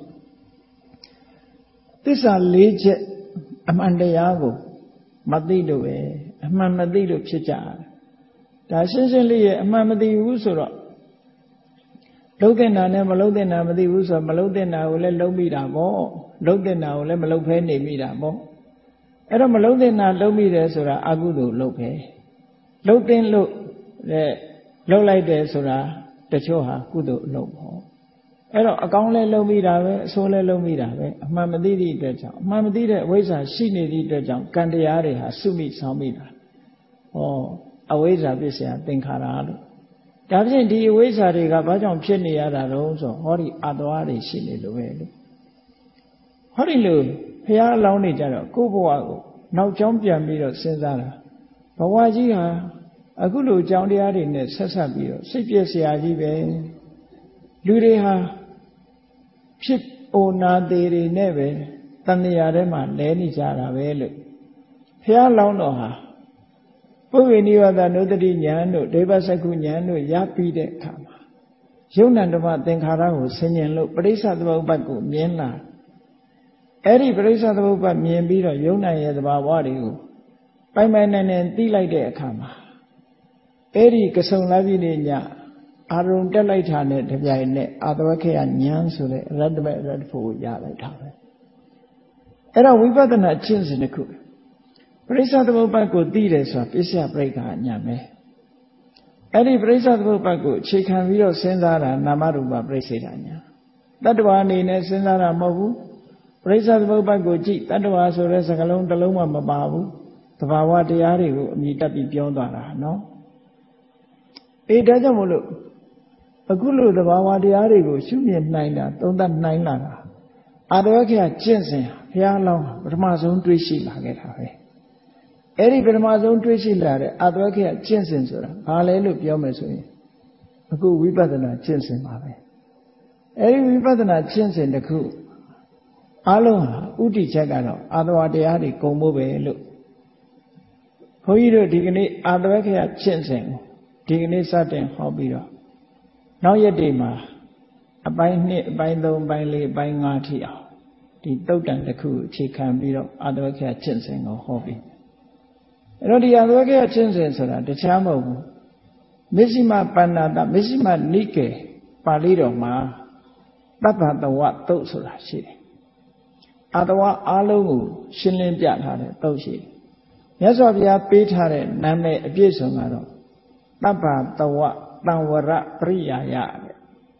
သစ္စာ၄ချက်အမှန်တရားကိုမသိလို့ပဲအမှန်မသိလို့ဖြစ်ကြတာဒါရှင်းရှင်းလေးရဲ့အမှန်မသိဘူးဆိုတော့လုံးတဲ့နာနဲ့မလုံးတဲ့နာမသိဘူးဆိုတော့မလုံးတဲ့နာကိုလည်းလုံးမိတာပေါ့လုံးတဲ့နာကိုလည်းမလုံးဖဲနေမိတာပေါ့အဲ့တော့မလုံးတဲ့နာလုံးမိတယ်ဆိုတာအကုသိုလ်လုံးပဲလုံးတဲ့လို့တဲ့လုံးလိုက်တယ်ဆိုတာတချို့ဟာကုသိုလ်လုံးပေါ့အဲ့တော့အကောင်းလဲလုံးမိတာပဲအဆိုးလဲလုံးမိတာပဲအမှန်မသိသည့်အတွက်ကြောင့်အမှန်မသိတဲ့အဝိဇ္ဇာရှိနေသည့်အတွက်ကြောင့်ကံတရားတွေဟာစုမိဆောင်မိတာဟောအဝိဇ္ဇာပစ္စယသင်္ခါရလို့ဒါဖြင့်ဒီအဝိဇ္ဇာတွေကဘာကြောင့်ဖြစ်နေရတာတုံးဆိုဟောဒီအတ္တဝါတွေရှိနေလို့ပဲလို့ဟောဒီလိုဘုရားအလောင်းနေကြတော့ကိုယ့်ဘဝကိုနောက်ကျောင်းပြန်ပြီးတော့စဉ်းစားတာဘဝကြီးဟာအခုလိုကြောင်းတရားတွေနဲ့ဆက်ဆက်ပြီးတော့စိတ်ပြည့်စရာကြီးပဲလူတွေဟာဖြစ်အိုနာသေးတွေနဲ့ပဲတဏှာထဲမှာလဲနေကြတာပဲလို့ဘုရားလောင်းတော်ဟာပုဗ္ဗေနိဝါဒနုတ္တိဉာဏ်တို့ဒေဝစကုဉာဏ်တို့ရပြီးတဲ့အခါမှာယုံနံဓမ္မသင်္ခါရကိုဆင်ញင်လို့ပရိစ္ဆသမုပ္ပါဒ်ကိုမြင်လာအဲ့ဒီပရိစ္ဆသမုပ္ပါဒ်မြင်ပြီးတော့ယုံနံရဲ့သဘာဝတွေကိုပိုင်ပိုင်နိုင်နိုင်သိလိုက်တဲ့အခါမှာအဲ့ဒီကဆုံလာပြီနေညအာရုံတက်လိုက်တာနဲ့တပြိုင်နက်အာတဝခေယဉာဏ်ဆိုတဲ့အရတ္တမေအရတ္တဖို့ရလိုက်တာပဲအဲ့တော့ဝိပဿနာကျင့်စဉ်တစ်ခုပရိစ္ဆသမုပ္ပါဒ်ကိုသိတယ်ဆိုတာပစ္စယပရိက္ခာဉာဏ်ပဲအဲ့ဒီပရိစ္ဆသမုပ္ပါဒ်ကိုအခြေခံပြီးတော့စဉ်းစားတာနာမရူပပရိစ္ဆေဒဉာဏ်တတ္တဝါအနေနဲ့စဉ်းစားတာမဟုတ်ဘူးပရိစ္ဆသမုပ္ပါဒ်ကိုကြည့်တတ္တဝါဆိုတဲ့စကားလုံးတစ်လုံးမှမပါဘူးသဘာဝတရားတွေကိုအမြင်တက်ပြီးပြောသွားတာနော်အေးဒါကြောင့်မို့လို့အခုလိုသဘာဝတရားတွေကိုရှုမြင်နိုင်တာသုံးသပ်နိုင်လာတာအာတဝခေယကျင့်စဉ်ဘုရားလောင်းပထမဆုံးတွေးရှိလာခဲ့တာပဲအဲ့ဒီပထမဆုံးတွေးရှိလာတဲ့အာတဝခေယကျင့်စဉ်ဆိုတာဘာလဲလို့ပြောမယ်ဆိုရင်အခုဝိပဿနာကျင့်စဉ်ပါပဲအဲ့ဒီဝိပဿနာကျင့်စဉ်တစ်ခုအလုံးဟာဥတည်ချက်ကတော့အာတဝတရားတွေကုံဖို့ပဲလို့ဘုန်းကြီးတို့ဒီကနေ့အာတဝခေယကျင့်စဉ်ကိုဒီကနေ့စတင်ဟောပြီးတော့နောက်ရက်တွေမှာအပိုင်းနှစ်အပိုင်းသုံးအပိုင်းလေးအပိုင်းငါးထိအောင်ဒီတုတ်တန်တစ်ခုအခြေခံပြီးတော့အာတဝခေယကျင့်စဉ်ကိုဟောပြီးအဲ့တော့ဒီအာတဝခေယကျင့်စဉ်ဆိုတာတခြားမဟုတ်ဘူးမစ္စည်းမပဏ္ဏတမစ္စည်းမနိကေပါဠိတော်မှာတပ္ပတဝတုတ်ဆိုတာရှိတယ်အာတဝအားလုံးကိုရှင်းလင်းပြထားတဲ့တုတ်ရှိတယ်မြတ်စွာဘုရားပေးထားတဲ့နာမည်အပြည့်စုံကတော့တပ္ပတဝတံဝရပရိယာယတဲ့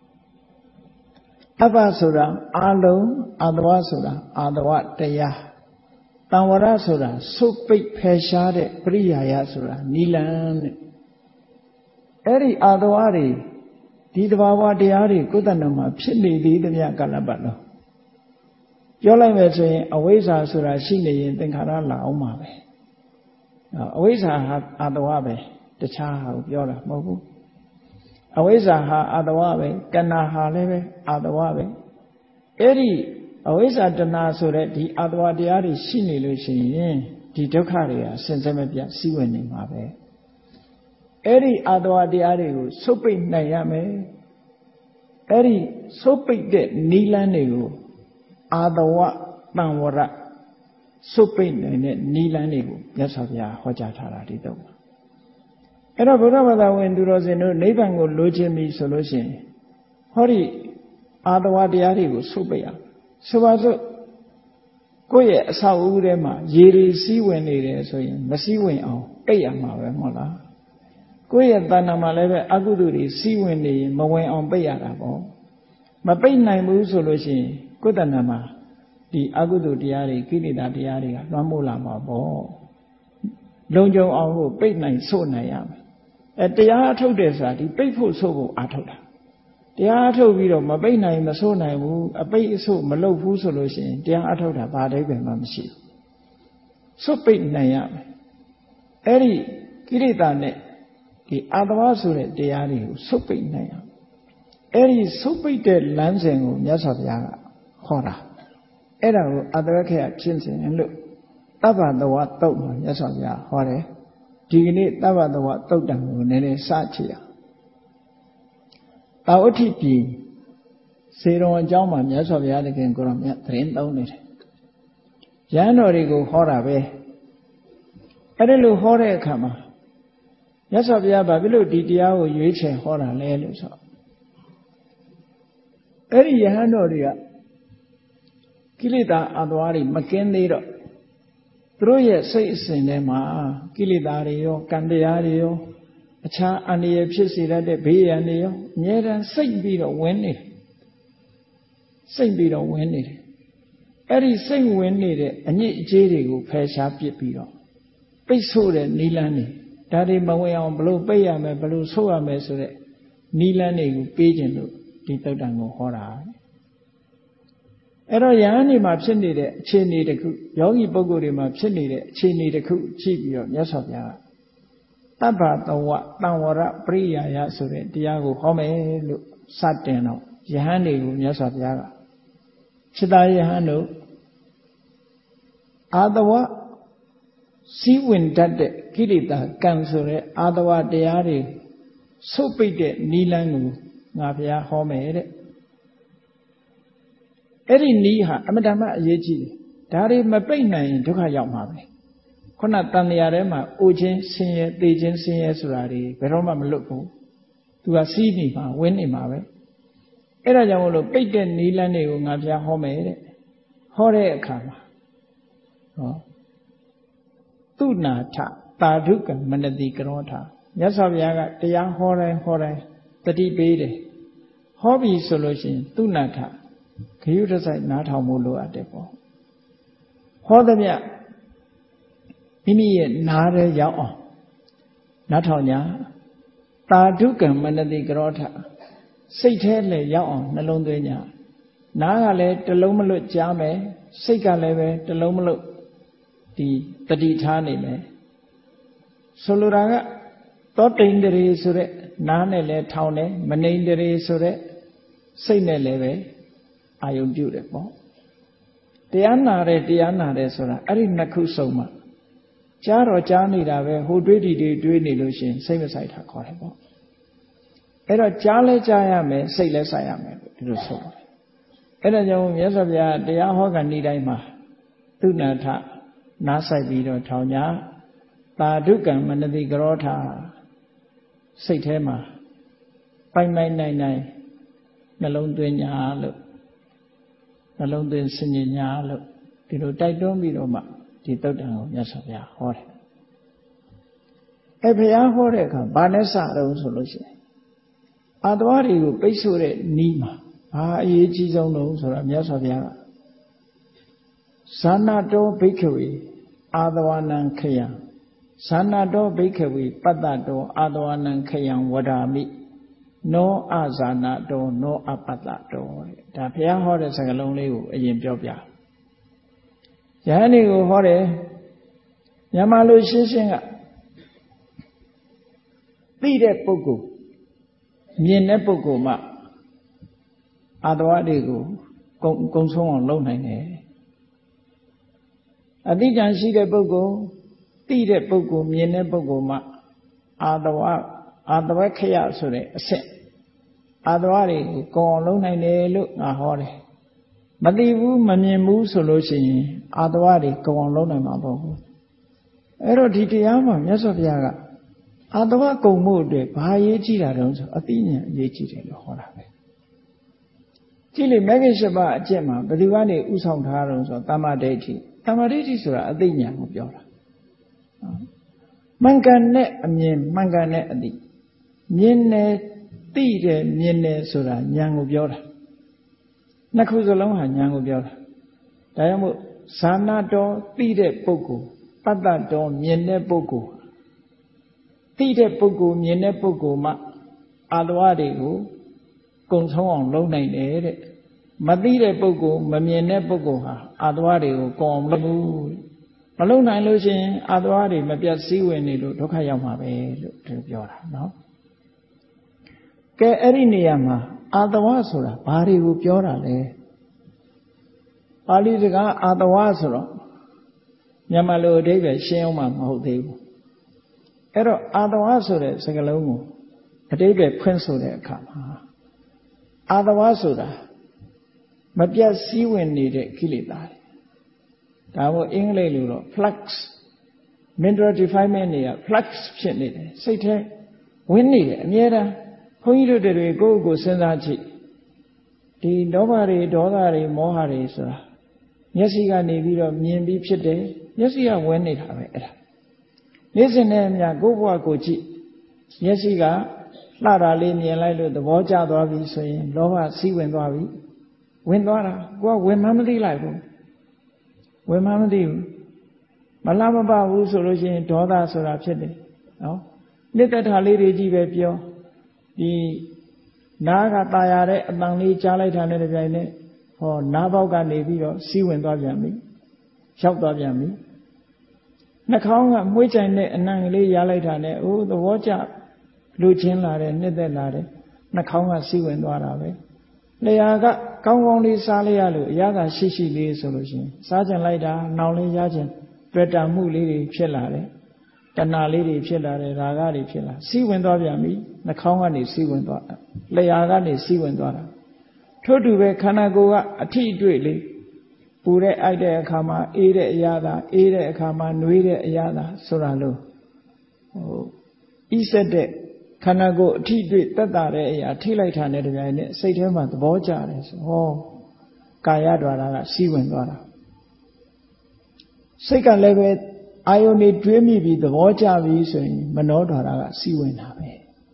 တပ္ပဆိုတာအာလုံးအာတဝဆိုတာအာတဝတရားတံဝရဆိုတာစုပ်ပိတ်ဖယ်ရှားတဲ့ပရိယာယဆိုတာနိလန်တဲ့အဲ့ဒီအာတဝတွေဒီတဘာဝတရားတွေကိုယ်တဏ္ဍမှာဖြစ်နေသေးသမျှကာလပတ်လုံးပြောလိုက်မယ်ဆိုရင်အဝိဇ္ဇာဆိုတာရှိနေရင်သင်္ခါရလာအောင်ပါပဲအဝိဇ္ဇာဟာအာတဝပဲတခြားဟာကိုပြောတာမဟုတ်ဘူးအဝိဇ္ဇာဟာအာတဝပဲတဏှာဟာလည်းပဲအာတဝပဲအဲ့ဒီအဝိဇ္ဇာတဏှာဆိုတဲ့ဒီအာတဝတရားတွေရှိနေလို့ရှိရင်ဒီဒုက္ခတွေဟာဆင်စက်မပြတ်စီးဝင်နေမှာပဲအဲ့ဒီအာတဝတရားတွေကိုဆုတ်ပိတ်နိုင်ရမယ်အဲ့ဒီဆုတ်ပိတ်တဲ့နိလန်းတွေကိုအာတဝတံဝရဆုတ်ပိတ်နိုင်တဲ့နိလန်းတွေကိုမြတ်စွာဘုရားဟောကြားထားတာဒီတော့အဲ့တော့ဘုရားဘာသာဝင်သူတော်စင်တို့နိဗ္ဗာန်ကိုလိုချင်ပြီဆိုလို့ရှိရင်ဟောဒီအာတဝတရားတွေကိုဆုတ်ပိတ်အောင်ဆိုပါစို့ကိုယ့်ရဲ့အဆောက်အဦထဲမှာရေတွေစီးဝင်နေတယ်ဆိုရင်မစီးဝင်အောင်ပိတ်ရမှာပဲမဟုတ်လားကိုယ့်ရဲ့တဏ္ဍာမှာလည်းပဲအကုသိုလ်တွေစီးဝင်နေရင်မဝင်အောင်ပိတ်ရတာပေါ့မပိတ်နိုင်ဘူးဆိုလို့ရှိရင်ကိုယ်တဏ္ဍာမှာဒီအကုသိုလ်တရားတွေကိလေသာတရားတွေကလွှမ်းမိုးလာမှာပေါ့လုံခြုံအောင်ကိုပိတ်နိုင်ဆို့နိုင်ရမယ်အဲတရားအထုတ်တယ်ဆိုတာဒီပိတ်ဖို့ဆို့ဖို့အားထုတ်တာတရားအထုတ်ပြီးတော့မပိတ်နိုင်မဆို့နိုင်ဘူးအပိတ်အဆို့မလုပ်ဘူးဆိုလို့ရှိရင်တရားအထုတ်တာဘာအဓိပ္ပာယ်မှမရှိဘူးဆို့ပိတ်နိုင်ရမယ်အဲ့ဒီကိလေသာနဲ့ဒီအာတဝဆိုတဲ့တရားတွေကိုဆုတ်ပိတ်နိုင်အောင်အဲ့ဒီဆုတ်ပိတ်တဲ့လမ်းစဉ်ကိုမြတ်စွာဘုရားကဟောတာအဲ့ဒါကိုအတဝခေယကျင့်စဉ်လို့တပ္ပတဝတုတ်မှာမြတ်စွာဘုရားဟောတယ်ဒီကနေ့တပ္ပတဝတုတ်တံကိုနည်းနည်းစချရတာဝဋ္ဌိပြည်စေတော်အကြောင်းမှာမြတ်စွာဘုရားတခင်ကိုရောမြတ်သတင်းသုံးနေတယ်ရဟန်းတော်တွေကိုဟောတာပဲအဲ့ဒါလို့ဟောတဲ့အခါမှာမြတ်စွာဘုရားဘာဖြစ်လို့ဒီတရားကိုရွေးချယ်ဟောတာလဲလို့ဆိုအဲ့ဒီယဟန်တော်တွေကကိလေသာအတ္တဝါတွေမကင်းသေးတော့သူတို့ရဲ့စိတ်အစဉ်ထဲမှာကိလေသာတွေရောကံတရားတွေရောအခြားအန္တရာယ်ဖြစ်စေတတ်တဲ့ဘေးရန်တွေရောအမြဲတမ်းစိတ်ပြီးတော့ဝင်နေတယ်စိတ်ပြီးတော့ဝင်နေတယ်အဲ့ဒီစိတ်ဝင်နေတဲ့အညစ်အကြေးတွေကိုဖယ်ရှားပစ်ပြီးတော့ပိတ်ဆို့တဲ့နိလန်းတွေဒါတွေမဝင်အောင်ဘလို့ပိတ်ရမယ်ဘလို့ဆိုးရမယ်ဆိုတဲ့နိလန်းတွေကိုပေးခြင်းလို့ဒီတုတ်တန်ကိုဟောတာအဲ့တော့ယဟန်ဒီမှာဖြစ်နေတဲ့အခြေအနေတစ်ခုယောဂီပုဂ္ဂိုလ်တွေမှာဖြစ်နေတဲ့အခြေအနေတစ်ခုကြည့်ပြီးတော့မြတ်စွာဘုရားတပ္ပတဝတံဝရပရိယာယဆိုတဲ့တရားကိုဟောမယ်လို့စတင်တော့ယဟန်တွေကိုမြတ်စွာဘုရားကစိတ္တယဟန်တို့အာတဝစီးဝင်တတ်တဲ့ကိလေသာကံဆိုတဲ့အာတဝတရားတွေဆုတ်ပိတ်တဲ့နိလန်းကိုငါဘုရားဟောမယ်တဲ့အဲ့ဒီနီးဟာအမတ္တမအရေးကြီးတယ်ဒါတွေမပိတ်နိုင်ရင်ဒုက္ခရောက်မှာပဲခုနတန်လျာထဲမှာအိုခြင်းဆင်းရဲသေခြင်းဆင်းရဲဆိုတာတွေဘယ်တော့မှမလွတ်ဘူးသူကစီးနေမှာဝင်နေမှာပဲအဲ့ဒါကြောင့်မလို့ပိတ်တဲ့နီးလန်းတွေကိုငါဘုရားဟောမယ်တဲ့ဟောတဲ့အခါမှာဟောသူနာထတာဓုကမနတိကရောထမြတ်စွာဘုရားကတရားဟောတိုင်းဟောတိုင်းတတိပေးတယ်ဟောပြီဆိုလို့ရှိရင်သူနာထခရုတစိုက်နားထောင်မှုလိုအပ်တယ်ပေါ့ဟောသမျှမိမိရဲ့နားထဲရောက်အောင်နားထောင်ညာတာဓုကမနတိကရောထစိတ်ထဲလည်းရောက်အောင်နှလုံးသွင်းညာနားကလည်းတလုံးမလွတ်ကြားမယ်စိတ်ကလည်းပဲတလုံးမလွတ်ဒီတတိထားနေမယ်ဆိုလိုတာကသောတိန်တရေဆိုတဲ့နားနဲ့လည်းထောင်တယ်မနိန်တရေဆိုတဲ့စိတ်နဲ့လည်းပဲအာယုံပြုတယ်ပေါ့တရားနာတယ်တရားနာတယ်ဆိုတာအဲ့ဒီနှစ်ခုစုံမှကြားတော့ကြားနေတာပဲဟိုတွေးဒီတွေတွေးနေလို့ရှိရင်စိတ်မဆိုင်တာခေါ်တယ်ပေါ့အဲ့တော့ကြားလဲကြားရမယ်စိတ်လဲဆိုင်ရမယ်ဒီလိုဆိုပါတယ်အဲ့ဒါကြောင့်မြတ်စွာဘုရားတရားဟောကဏီတိုင်းမှာသူနာထနားဆိုင်ပြီးတော့ထောင်ညာတာဓုကံမနတိကရောထစိတ်ထဲမှာပိုင်ပိုင်နိုင်နိုင်နှလုံးသွင်းညာလို့နှလုံးသွင်းစင်ညာလို့ဒီလိုတိုက်တွန်းပြီးတော့မှဒီသုတ်တံကိုမြတ်စွာဘုရားဟောတယ်အဲဘုရားဟောတဲ့အခါဘာနဲ့စတော့ဆိုလို့ရှိရင်အာတဝါတွေကိုပိတ်ဆို့တဲ့နီးမှာဘာအရေးကြီးဆုံးလို့ဆိုတာမြတ်စွာဘုရားကဇာနာတောဘိက္ခဝေအာတဝနံခယံဇာနာတောဘိက္ခဝေပတ္တတောအာတဝနံခယံဝဒာမိနောအဇာနာတောနောအပတ္တတောဒါဘုရားဟောတဲ့စကားလုံးလေးကိုအရင်ပြောပြယဟန်ဒီကိုဟောတယ်မြန်မာလိုရှင်းရှင်းကသိတဲ့ပုဂ္ဂိုလ်မြင်တဲ့ပုဂ္ဂိုလ်မှအာတဝါတွေကိုကုံကုံဆုံးအောင်လုပ်နိုင်တယ်အသိဉာဏ်ရှိတဲ့ပုဂ္ဂိုလ်သိတဲ့ပုဂ္ဂိုလ်မြင်တဲ့ပုဂ္ဂိုလ်မှအာတဝါအာတဝခယဆိုတဲ့အဆင့်အာတဝါတွေကိုကုံအောင်လုပ်နိုင်တယ်လို့ငါဟောတယ်မသိဘူးမမြင်ဘူးဆိုလို့ရှိရင်အာတဝါတွေကုံအောင်လုပ်နိုင်မှာမဟုတ်ဘူးအဲ့တော့ဒီတရားမှာမြတ်စွာဘုရားကအာတဝါကုံမှုအတွက်ဘာအရေးကြီးတာတုံးဆိုအသိဉာဏ်အရေးကြီးတယ်လို့ဟောတာပဲကြကိလေမဂ္ဂင်၈ပါးအကျင့်မှာဘယ်သူကနေဥဆောင်ထားတော့ဆိုတမ္မာဒိဋ္ဌိတမ္မာဒိဋ္ဌိဆိုတာအသိဉာဏ်ကိုပြောတာမှန်ကန်တဲ့အမြင်မှန်ကန်တဲ့အသိမြင်တယ်သိတယ်မြင်တယ်ဆိုတာဉာဏ်ကိုပြောတာနှစ်ခုစလုံးဟာဉာဏ်ကိုပြောတာဒါကြောင့်မို့ဇာနာတော်သိတဲ့ပုဂ္ဂိုလ်ပတ္တတော်မြင်တဲ့ပုဂ္ဂိုလ်သိတဲ့ပုဂ္ဂိုလ်မြင်တဲ့ပုဂ္ဂိုလ်မှအာတဝတွေကိုကုံဆုံးအောင်လုပ်နိုင်တယ်တဲ့မသိတဲ့ပုဂ္ဂိုလ်မမြင်တဲ့ပုဂ္ဂိုလ်ဟာအာတဝတွေကိုကုံအောင်လုပ်ဘူးမလုပ်နိုင်လို့ရှိရင်အာတဝတွေမပြတ်စည်းဝင်နေလို့ဒုက္ခရောက်မှာပဲလို့သူပြောတာနော်ကဲအဲ့ဒီနေရာမှာအာတဝဆိုတာဘာတွေကိုပြောတာလဲပါဠိစကားအာတဝဆိုတော့မြန်မာလိုအဓိပ္ပာယ်ရှင်းအောင်မှမဟုတ်သေးဘူးအဲ့တော့အာတဝဆိုတဲ့စကားလုံးကိုအဓိပ္ပာယ်ဖွင့်ဆိုတဲ့အခါမှာအာတဝဆိုတာမပြတ်စည်းဝင်နေတဲ့ကိလေသာတွေဒါမို့အင်္ဂလိပ်လိုတော့ flux mental defilement တွေက flux ဖြစ်နေတယ်စိတ်ထဲဝင်နေတယ်အမြဲတမ်းဘုန်းကြီးတို့တွေကိုယ့်ကိုယ်စဉ်းစားကြည့်ဒီလောဘတွေဒေါသတွေမောဟတွေဆိုတာမျက်စိကနေပြီးတော့မြင်ပြီးဖြစ်တယ်မျက်စိကဝင်နေတာပဲအဲ့ဒါနေ့စဉ်နဲ့အမျှကိုယ့်ဘဝကိုကြည့်မျက်စိကလှတာလေးမြင်လိုက်လို့သဘောကျသွားပြီဆိုရင်လောဘစီးဝင်သွားပြီဝင်သွားတာကိုကဝင်မှမသိလိုက်ဘူးဝင်မှမသိဘူးမလားမပဘူးဆိုလို့ရှိရင်ဒေါသဆိုတာဖြစ်တယ်နော်နှစ်သက်တာလေးတွေကြီးပဲပြောဒီနားကตายရတဲ့အတန်လေးကြားလိုက်တာနဲ့တပြိုင်နက်ဟောနားပေါက်ကနေပြီးတော့စီးဝင်သွားပြန်ပြီရောက်သွားပြန်ပြီနှာခေါင်းကမှုေးကြိုင်တဲ့အနံ့ကလေးရလိုက်တာနဲ့အိုးသဘောကျလူချင်းလာတယ်နှစ်သက်လာတယ်နှာခေါင်းကစီးဝင်သွားတာပဲလျာကကောင်းကောင်းလေးစားလိုက်ရလို့အရသာရှိရှိလေးဆိုလို့ရှိရင်စားကြင်လိုက်တာနောင်လေးရခြင်းတွေ့တာမှုလေးတွေဖြစ်လာတယ်တဏှာလေးတွေဖြစ်လာတယ်ရာဂတွေဖြစ်လာစီးဝင်သွားပြန်ပြီနှာခေါင်းကနေစီးဝင်သွားလျာကနေစီးဝင်သွားတာထို့တူပဲခန္ဓာကိုယ်ကအထိအတွေ့လေးပူတဲ့အိုက်တဲ့အခါမှာအေးတဲ့အရာသာအေးတဲ့အခါမှာနှွေးတဲ့အရာသာဆိုတာလို့ဟိုဤဆက်တဲ့ခန္ဓာကိုယ်အထိအတွေ့တက်တာတဲ့အရာထိလိုက်တာနဲ့တပြိုင်နက်စိတ်ထဲမှာသဘောကျတယ်ဆိုဟောကာယဓာတ်ကစီးဝင်သွားတာစိတ်ကလည်းပဲအာယုန်တွေတွေးမိပြီးသဘောကျပြီဆိုရင်မနောဓာတ်ကစီးဝင်တာပဲ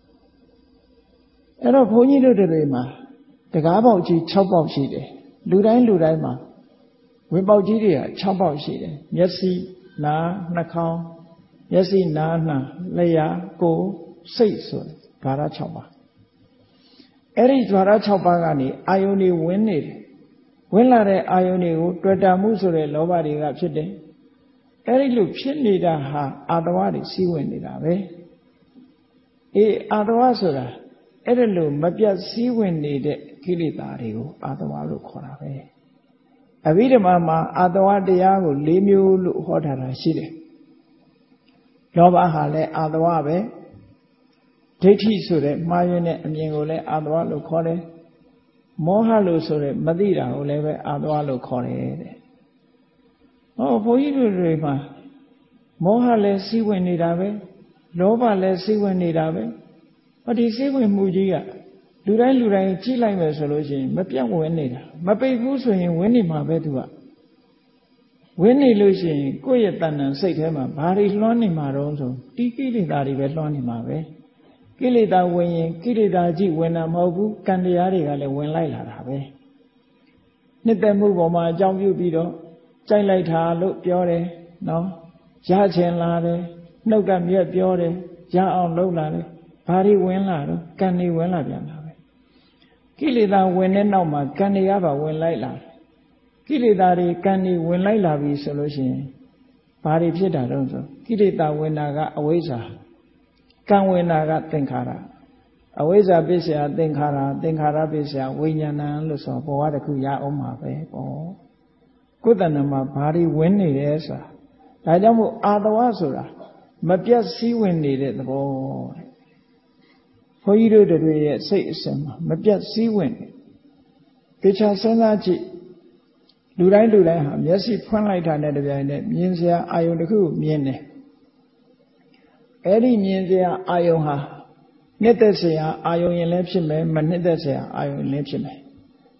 အဲ့တော့ဘုန်းကြီးတို့တွေမှာတကားပေါက်ကြီး၆ပေါက်ရှိတယ်လူတိုင်းလူတိုင်းမှာဝင်ပေါက်ကြီးတွေက၆ပေါက်ရှိတယ်မျက်စိနားနှာခေါင်းမျက်စိနားနှာလျှာကိုယ်စိတ်ဆိုဓာတ်၆ပါးအဲ့ဒီဓာတ်၆ပါးကနေအာယုန်တွေဝင်နေတယ်ဝင်လာတဲ့အာယုန်တွေကိုတွေ့တာမှုဆိုတဲ့လောဘတွေကဖြစ်တယ်အဲ့ဒီလိုဖြစ်နေတာဟာအာတဝတွေစီးဝင်နေတာပဲအေးအာတဝဆိုတာအဲ့ဒါလိုမပြတ်စည်းဝင်နေတဲ့ကိလေသာတွေကိုအာတဝလို့ခေါ်တာပဲအဘိဓမ္မာမှာအာတဝတရားကို၄မျိုးလို့ဟောထားတာရှိတယ်လောဘဟာလည်းအာတဝပဲဒိဋ္ဌိဆိုတဲ့မှားယွင်းတဲ့အမြင်ကိုလည်းအာတဝလို့ခေါ်တယ်မောဟလို့ဆိုတဲ့မသိတာကိုလည်းပဲအာတဝလို့ခေါ်တယ်တဲ့ဟောဘုန်းကြီးတို့တွေမှာမောဟလည်းစီးဝင်နေတာပဲလောဘလည်းစီးဝင်နေတာပဲဟောဒီစီးဝင်မှုကြီးကလူတိုင်းလူတိုင်းကြည့်လိုက်မယ်ဆိုလို့ရှိရင်မပြတ်ဝင်နေတာမပိတ်ဘူးဆိုရင်ဝင်နေမှာပဲသူကဝင်နေလို့ရှိရင်ကိုယ့်ရဲ့တဏ္ဍာစိတ်ထဲမှာဘာတွေလွှမ်းနေမှာတော့ဆိုဒီကိလေသာတွေပဲလွှမ်းနေမှာပဲကိလေသာဝင်ရင်ကိလေသာကြီးဝင်တာမဟုတ်ဘူးကံတရားတွေကလည်းဝင်လိုက်လာတာပဲနှစ်သက်မှုပေါ်မှာအကြောင်းပြုပြီးတော့ကြိုက်လိုက်တာလို့ပြောတယ်နော်ရချင်လာတယ်နှုတ်ကမြက်ပြောတယ်ရအောင်လုပ်လာတယ်ဘာတွေဝင်လာတော့ကံတွေဝင်လာပြန်တာပဲကိလေသာဝင်တဲ့နောက်မှာကံတွေကပါဝင်လိုက်လာတယ်ကိလေသာတွေကံတွေဝင်လိုက်လာပြီဆိုလို့ရှိရင်ဘာတွေဖြစ်တာတော့ဆိုကိလေသာဝင်တာကအဝိဇ္ဇာကံဝင်တာကသင်္ခါရအဝိဇ္ဇာပစ္စယသင်္ခါရသင်္ခါရပစ္စယဝိညာဏလို့ဆိုဘဝတစ်ခုရအောင်မှာပဲပေါ့ကိုယ်တဏ္ဍမှာဘာတွေဝင်နေတယ်ဆိုတာဒါကြောင့်မို့အာတဝဆိုတာမပြတ်စည်းဝင်နေတဲ့သဘောတဲ့ဘုန်းကြီးတို့တွေရဲ့စိတ်အစဉ်မှာမပြတ်စည်းဝင်နေတေချာစဉ်းစားကြည့်လူတိုင်းလူတိုင်းဟာမျက်စိဖွင့်လိုက်တာနဲ့တပြိုင်နက်မြင်စရာအာယုန်တစ်ခုမြင်တယ်အဲ့ဒီမြင်စရာအာယုန်ဟာနှစ်သက်စရာအာယုန်ရင်လည်းဖြစ်မယ်မနှစ်သက်စရာအာယုန်လည်းဖြစ်မယ်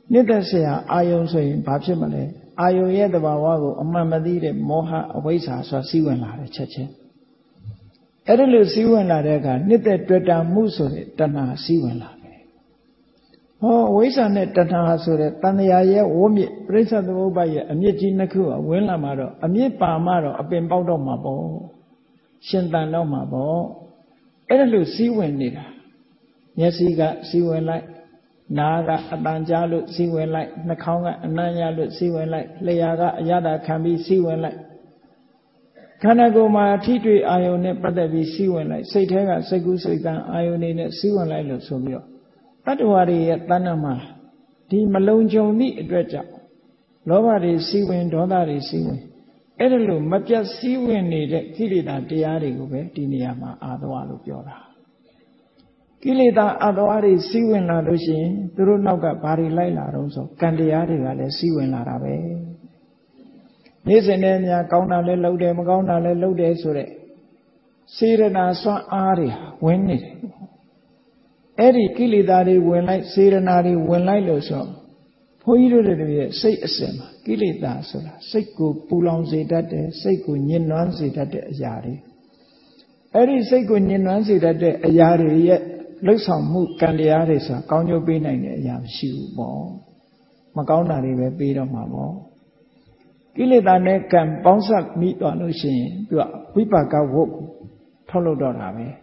နှစ်သက်เสียအာယုံဆိုရင်ဘာဖြစ်မလဲအာယုံရဲ့တဘာဝကိုအမှန်မသိတဲ့မောဟအဝိဇ္ဇာဆိုတာစီးဝင်လာတယ်ချက်ချင်းအဲ့ဒါလို့စီးဝင်လာတဲ့အခါနှစ်သက်တွေ့တာမှုဆိုတဲ့တဏှာစီးဝင်လာတယ်ဟောအဝိဇ္ဇာနဲ့တဏှာဆိုတဲ့တဏှာရဲ့ဝိမြစ်ပရိစ္ဆေသမုပ္ပါရဲ့အမြစ်ကြီးနှစ်ခုကဝင်လာမှာတော့အမြစ်ပါမှတော့အပင်ပေါက်တော့မှာပေါ့ရှင်တန်တော့မှာပေါ့အဲ့ဒါလို့စီးဝင်နေတာမျက်စိကစီးဝင်လိုက်နားကအတန်ကြားလို့စီးဝင်လိုက်နှာခေါင်းကအနံ့ရလို့စီးဝင်လိုက်လျှာကအရသာခံပြီးစီးဝင်လိုက်ခန္ဓာကိုယ်မှာထိတွေ့အာယုန်နဲ့ပတ်သက်ပြီးစီးဝင်လိုက်စိတ်ထဲကစိတ်ကူးစိတ်ကံအာယုန်တွေနဲ့စီးဝင်လိုက်လို့ဆိုပြီးတော့တတ္တဝါတွေရဲ့တဏ္ဍာမှာဒီမလုံခြုံသည့်အတွက်ကြောင့်လောဘတွေစီးဝင်ဒေါသတွေစီးဝင်အဲ့ဒါလို့မပြတ်စီးဝင်နေတဲ့ကိလေသာတရားတွေကိုပဲဒီနေရာမှာအာသဝလို့ပြောတာကိလေသာအတ္တဝါတွေစီးဝင်လာလို့ရှိရင်သူတို့နောက်ကဘာတွေလိုက်လာတော့ဆိုကံတရားတွေကလည်းစီးဝင်လာတာပဲနေ့စဉ်နဲ့များကောင်းတာလည်းလုပ်တယ်မကောင်းတာလည်းလုပ်တယ်ဆိုတဲ့စေရနာစွမ်းအားတွေဝင်နေတယ်အဲ့ဒီကိလေသာတွေဝင်လိုက်စေရနာတွေဝင်လိုက်လို့ဆိုဘုန်းကြီးတို့တွေရဲ့စိတ်အစဉ်မှာကိလေသာဆိုတာစိတ်ကိုပူလောင်စေတတ်တယ်စိတ်ကိုညှဉ်းနှွမ်းစေတတ်တဲ့အရာတွေအဲ့ဒီစိတ်ကိုညှဉ်းနှွမ်းစေတတ်တဲ့အရာတွေရဲ့လှုပ်ဆောင်မှုကံတရားတွေဆိုတာကောင်းကျိုးပေးနိုင်တဲ့အရာမရှိဘူးပေါ့မကောင်းတာတွေပဲပေးတော့မှာပေါ့ကိလေသာနဲ့ကံပေါင်းစပ်မိသွားလို့ရှိရင်သူကဝိပါကဝတ်ကိုထုတ်လုပ်တော့တာပဲ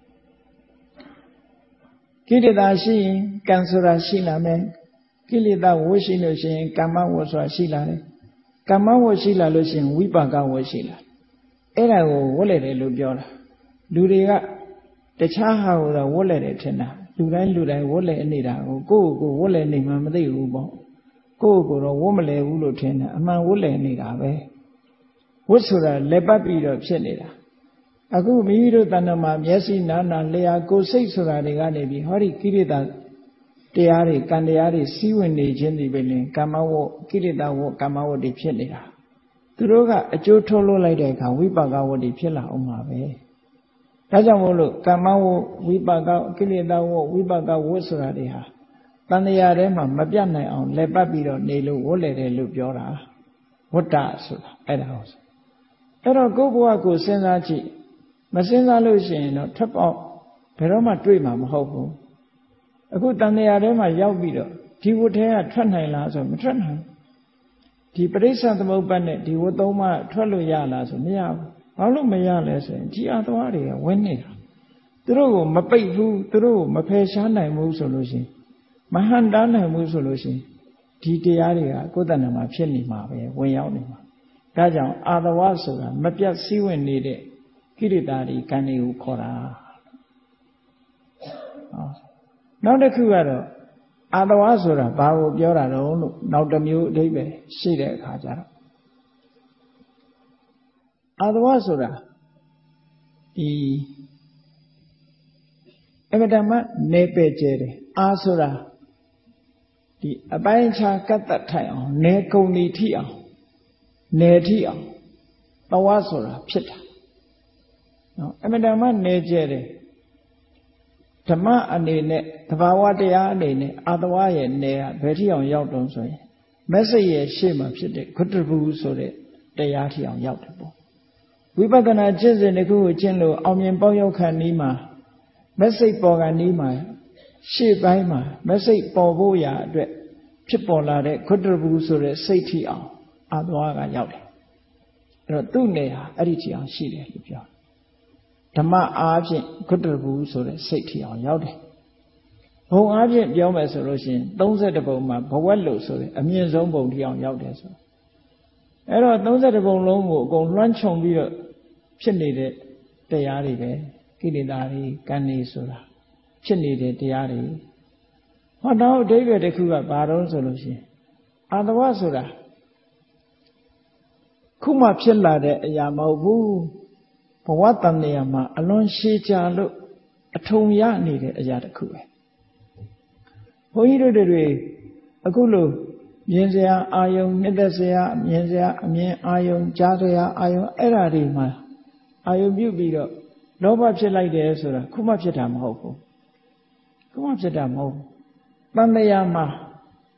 ကိလေသာရှိရင်ကံဆိုတာရှိလာမယ်ကိလေသာဝတ်ရှိလို့ရှိရင်ကမ္မဝတ်ဆိုတာရှိလာတယ်ကမ္မဝတ်ရှိလာလို့ရှိရင်ဝိပါကဝတ်ရှိလာအဲ့ဒါကိုဝတ်လေတယ်လို့ပြောတာလူတွေကတခြားဟာကိုတော့ဝတ်လေတယ်ထင်တာလူတိုင်းလူတိုင်းဝတ်လေနေတာကိုကိုယ့်ကိုယ်ဝတ်လေနေမှမသိဘူးပေါ့ကိုယ့်ကိုယ်တော့ဝတ်မလဲဘူးလို့ထင်တယ်အမှန်ဝတ်လေနေတာပဲဝတ်ဆိုတာလက်ပတ်ပြီးတော့ဖြစ်နေတာအခုမိမိတို့တဏ္ဍာမှာမျက်စိနားနာလျှာကိုယ်စိတ်ဆိုတာတွေကနေပြီးဟောဒီကိလေသာတရားတွေကံတရားတွေစီးဝင်နေခြင်းဒီပဲလင်ကာမဝတ်ကိလေသာဝတ်ကာမဝတ်တွေဖြစ်နေတာသူတို့ကအကျိုးထုတ်လို့လိုက်တဲ့အခါဝိပါကဝတ်တွေဖြစ်လာအောင်ပါပဲဒါကြောင့်မို့လို့ကာမဝတ်ဝိပါကကိလေသာဝတ်ဝိပါကဝတ်ဆိုတာတွေဟာတဏှာထဲမှာမပြတ်နိုင်အောင်လက်ပတ်ပြီးတော့နေလို့ဝတ်လေတယ်လို့ပြောတာဝတ္တဆိုတာအဲ့ဒါဟုတ်အဲ့တော့ကိုယ့်ဘဝကိုစဉ်းစားကြည့်မစဉ်းစားလို့ရှိရင်တော့ထပ်ပေါက်ဘယ်တော့မှတွေ့မှာမဟုတ်ဘူးအခုတဏှာထဲမှာရောက်ပြီးတော့ဒီဝတ်ထဲကထွက်နိုင်လားဆိုမထွက်နိုင်ဒီပရိစ္ဆေသမုပ္ပါဒ်နဲ့ဒီဝတ်သုံးပါးထွက်လို့ရလားဆိုမရဘူးဘာလို့မရလဲဆိုရင်ဒီအသွားတွေကဝင်နေတာသူတို့ကိုမပိတ်ဘူးသူတို့ကိုမဖယ်ရှားနိုင်ဘူးဆိုလို့ရှိရင်မဟန်တားနိုင်ဘူးဆိုလို့ရှိရင်ဒီတရားတွေကကိုယ်တဏ္ဍာမှာဖြစ်နေမှာပဲဝင်ရောက်နေမှာဒါကြောင့်အာသဝဆိုတာမပြတ်စည်းဝင်နေတဲ့ကိရိတာတွေကံတွေကိုခေါ်တာနောက်တစ်ခုကတော့အာသဝဆိုတာဘာကိုပြောတာတော့လို့နောက်တစ်မျိုးအဓိပ္ပာယ်ရှိတဲ့အခါကျတော့အာသဝဆိုတာဒီအမတမနေပဲ့ကျဲတယ်အာဆိုတာဒီအပိုင်းခြားကတ်တတ်ထိုင်အောင်နေကုန်ဒီထိအောင်နေထိအောင်တဝဆိုတာဖြစ်တာနော်အမတမနေကျဲတယ်ဓမ္မအနေနဲ့သဘာဝတရားအနေနဲ့အာသဝရဲ့နေကဘယ်ထိအောင်ရောက်တုံးဆိုရင်မက်စိတ်ရဲ့ရှေ့မှာဖြစ်တဲ့ဂုတ္တဘူဆိုတဲ့တရားထိအောင်ရောက်တယ်ပေါ့ဝိပဿနာကျင့်စဉ်တစ်ခုကိုကျင့်လို့အောင်မြင်ပေါက်ရောက်ခံဤမှာမက်စိတ်ပေါ်ကဤမှာရှေ့ပိုင်းမှာမက်စိတ်ပေါ်ဖို့ရာအတွက်ဖြစ်ပေါ်လာတဲ့ဂုတ္တဘူဆိုတဲ့စိတ်ထိအောင်အာသဝကရောက်တယ်အဲ့တော့သူ့နေဟာအဲ့ဒီထိအောင်ရှိတယ်လို့ပြောဓမ္မအားဖြင့်ဂုတ္တဘူဆိုတဲ့စိတ်ထီအောင်ရောက်တယ်။ဘုံအားဖြင့်ပြောမယ်ဆိုလို့ရှိရင်သုံးဆယ့်တစ်ပုံမှာဘဝက်လို့ဆိုတဲ့အမြင့်ဆုံးဘုံထီအောင်ရောက်တယ်ဆို။အဲ့တော့သုံးဆယ့်တစ်ပုံလုံးကိုအကုန်လွှမ်းခြုံပြီးတော့ဖြစ်နေတဲ့တရားတွေပဲကိလေသာတွေကံတွေဆိုတာဖြစ်နေတဲ့တရားတွေ။ဟောတော့အဓိပ္ပာယ်တစ်ခုကဘာတော့ဆိုလို့ရှိရင်အာသဝဆိုတာခုမှဖြစ်လာတဲ့အရာမဟုတ်ဘူး။ဘဝတန်တရားမှာအလွန်ရှည်ကြာလို့အထုံရနေတဲ့အရာတစ်ခုပဲဘုန်းကြီးတို့တွေအခုလိုမြင်စရာအာယုံနှစ်သက်စရာမြင်စရာအမြင်အာယုံကြားစရာအာယုံအဲ့ဓာတွေမှာအာယုံပြုတ်ပြီးတော့လောဘဖြစ်လိုက်တယ်ဆိုတာခုမှဖြစ်တာမဟုတ်ဘူးခုမှဖြစ်တာမဟုတ်ဘူးတန်တရားမှာ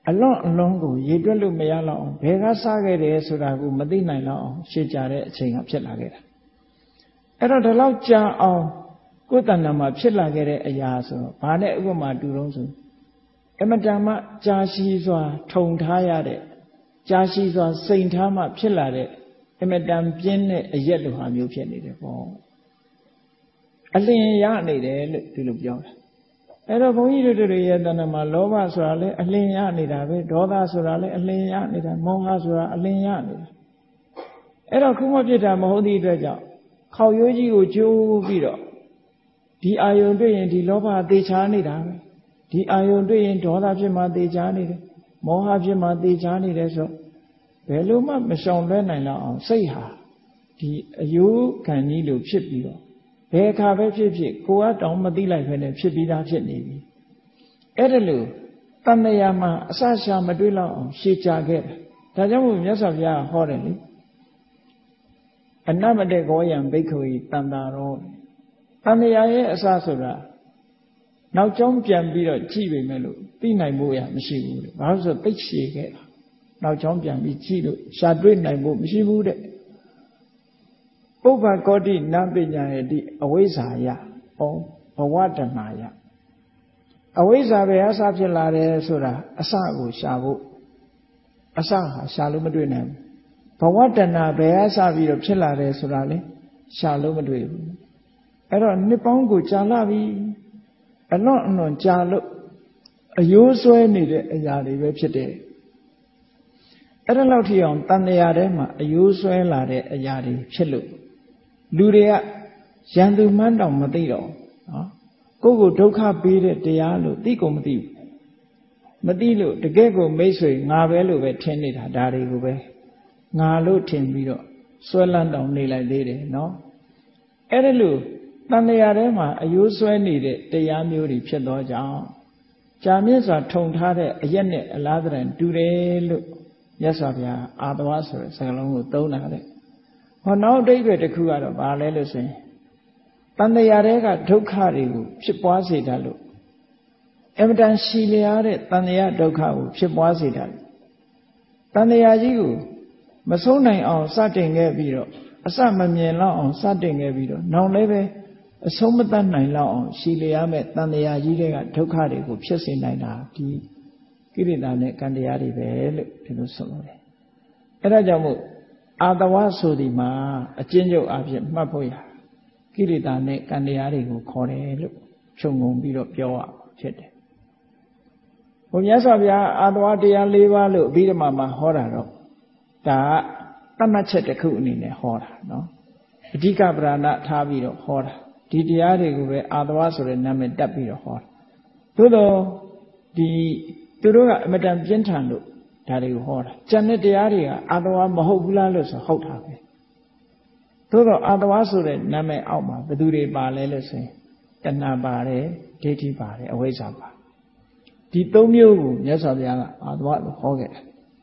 အလွန်အလွန်ကိုရေတွက်လို့မရတော့အောင်ဘယ်ကစားခဲ့တယ်ဆိုတာကိုမသိနိုင်တော့အောင်ရှေ့ကြတဲ့အချိန်ကဖြစ်လာခဲ့တာအဲ့တော့ဒီလောက်ကြာအောင်ကိုယ်တဏ္ဍာမှာဖြစ်လာခဲ့တဲ့အရာဆိုတော့ဘာနဲ့ဥပမာတူတော့ဆိုအမတန်မှကြာရှည်စွာထုံထားရတဲ့ကြာရှည်စွာစိန်ထားမှဖြစ်လာတဲ့အမတန်ပြင်းတဲ့အရက်လိုဟာမျိုးဖြစ်နေတယ်ပေါ့အလင်းရနေတယ်လို့ဒီလိုပြောတာအဲ့တော့ဘုန်းကြီးတို့တွေရဲ့တဏ္ဍာမှာလောဘဆိုတာလည်းအလင်းရနေတာပဲဒေါသဆိုတာလည်းအလင်းရနေတာမောဟဆိုတာအလင်းရနေတာအဲ့တော့ခုမှဖြစ်တာမဟုတ်သည့်အတွက်ကြောင့်ခေါရိုးကြီးကိုကျိုးပြီးတော့ဒီအာယုံတွေ့ရင်ဒီလောဘသေချာနေတာပဲဒီအာယုံတွေ့ရင်ဒေါသဖြစ်မှသေချာနေတယ်မောဟဖြစ်မှသေချာနေတယ်ဆိုဘယ်လိုမှမရှောင်လွှဲနိုင်တော့အောင်စိတ်ဟာဒီအယုခံကြီးလိုဖြစ်ပြီးတော့ဘယ်အခါပဲဖြစ်ဖြစ်ကိုယ်ကတောင်မသိလိုက်ပဲနဲ့ဖြစ်ပြီးသားဖြစ်နေပြီအဲ့ဒါလို့တဏှာမှာအစရှာမတွေးလောက်အောင်ရှေ့ကြခဲ့တာဒါကြောင့်မို့မြတ်စွာဘုရားဟောတယ်လေအနမတေကောယံဘိက္ခဝေတန်တာရောတဏှာရဲ့အစဆိုတာနောက်ကျောင်းပြန်ပြီးတော့ကြည့်ပေမဲ့လို့သိနိုင်ဖို့ရမရှိဘူးတဲ့ဘာလို့ဆိုသိရှည်ခဲ့တာနောက်ကျောင်းပြန်ပြီးကြည့်လို့ရှာတွေ့နိုင်ဖို့မရှိဘူးတဲ့ပုဗ္ဗကောတိနပညာယတိအဝိဇ္ဇာယဩဘဝတဏှာယအဝိဇ္ဇာပဲအစဖြစ်လာတယ်ဆိုတာအစကိုရှာဖို့အစဟာရှာလို့မတွေ့နိုင်ဘူးဘဝတဏှာပဲအစပြီးတော့ဖြစ်လာတယ်ဆိုတာလေရှာလို့မတွေ့ဘူးအဲ့တော့နှစ်ပေါင်းကိုကြာလာပြီအလွန်အလွန်ကြာလို့အယိုးဆွဲနေတဲ့အရာတွေပဲဖြစ်တယ်အဲ့ဒါလောက်ထိအောင်တန်တရားထဲမှာအယိုးဆွဲလာတဲ့အရာတွေဖြစ်လို့လူတွေကရန်သူမှန်းတောင်မသိတော့နော်ကိုယ့်ကိုဒုက္ခပေးတဲ့တရားလို့သိကုန်မသိဘူးမသိလို့တကယ့်ကိုမိတ်ဆွေငါပဲလို့ပဲထင်နေတာဒါတွေကိုပဲငါလို့ထင်ပြီးတော့ဆွဲလန်းတောင်နေလိုက်သေးတယ်နော်အဲ့ဒါလို့တန်တရားထဲမှာအယိုးဆွဲနေတဲ့တရားမျိုးတွေဖြစ်သောကြောင့်ကြာမြင့်စွာထုံထားတဲ့အရက်နဲ့အလားတန်တူတယ်လို့မြတ်စွာဘုရားအာတဝါဆိုတဲ့စကားလုံးကိုသုံးတာတဲ့ဟောနောက်အဓိပ္ပာယ်တစ်ခုကတော့ဘာလဲလို့ဆိုရင်တန်တရားတွေကဒုက္ခတွေကိုဖြစ်ပွားစေတတ်လို့အမတန်ရှည်လျားတဲ့တန်တရားဒုက္ခကိုဖြစ်ပွားစေတတ်တယ်တန်တရားကြီးကိုမဆုံးနိုင်အောင်စတင်ခဲ့ပြီးတော့အစမမြင်လောက်အောင်စတင်ခဲ့ပြီးတော့နောက်လည်းပဲအဆုံးမတတ်နိုင်လောက်အောင်ရှည်လျားမဲ့တန်တရားကြီးတွေကဒုက္ခတွေကိုဖြစ်စေနိုင်တာဒီကိရိတာနဲ့ကံတရားတွေပဲလို့ဒီလိုဆိုလို့တယ်အဲ့ဒါကြောင့်မို့အာတဝဆိုဒီမှာအကျဉ်းချုပ်အဖြစ်မှတ်ဖို့ရကိရိတာနဲ့ကံတရားတွေကိုခေါ်တယ်လို့ခြုံငုံပြီးတော့ပြောရဖြစ်တယ်ဘုရားစွာဘုရားအာတဝတရား၄ပါးလို့အဘိဓမ္မာမှာဟောတာတော့ဒါကတတ်မှတ်ချက်တစ်ခုအနေနဲ့ဟောတာနော်အဓိကပဓာနထားပြီးတော့ဟောတာဒီတရားတွေကိုပဲအာတဝဆိုတဲ့နာမည်တက်ပြီးတော့ဟောတာသို့တော့ဒီသူတို့ကအမတန်ပြင်းထန်လို့ဒါတွေကိုဟောတာကျန်တဲ့တရားတွေကအာတဝမဟုတ်ဘူးလားလို့ဆိုဟုတ်တာပဲသို့တော့အာတဝဆိုတဲ့နာမည်အောက်မှာဘယ်သူတွေပါလဲလို့ဆိုရင်တဏှာပါတယ်ဒိဋ္ဌိပါတယ်အဝိဇ္ဇာပါဒီသုံးမျိုးကိုမြတ်စွာဘုရားကအာတဝလို့ဟောခဲ့တယ်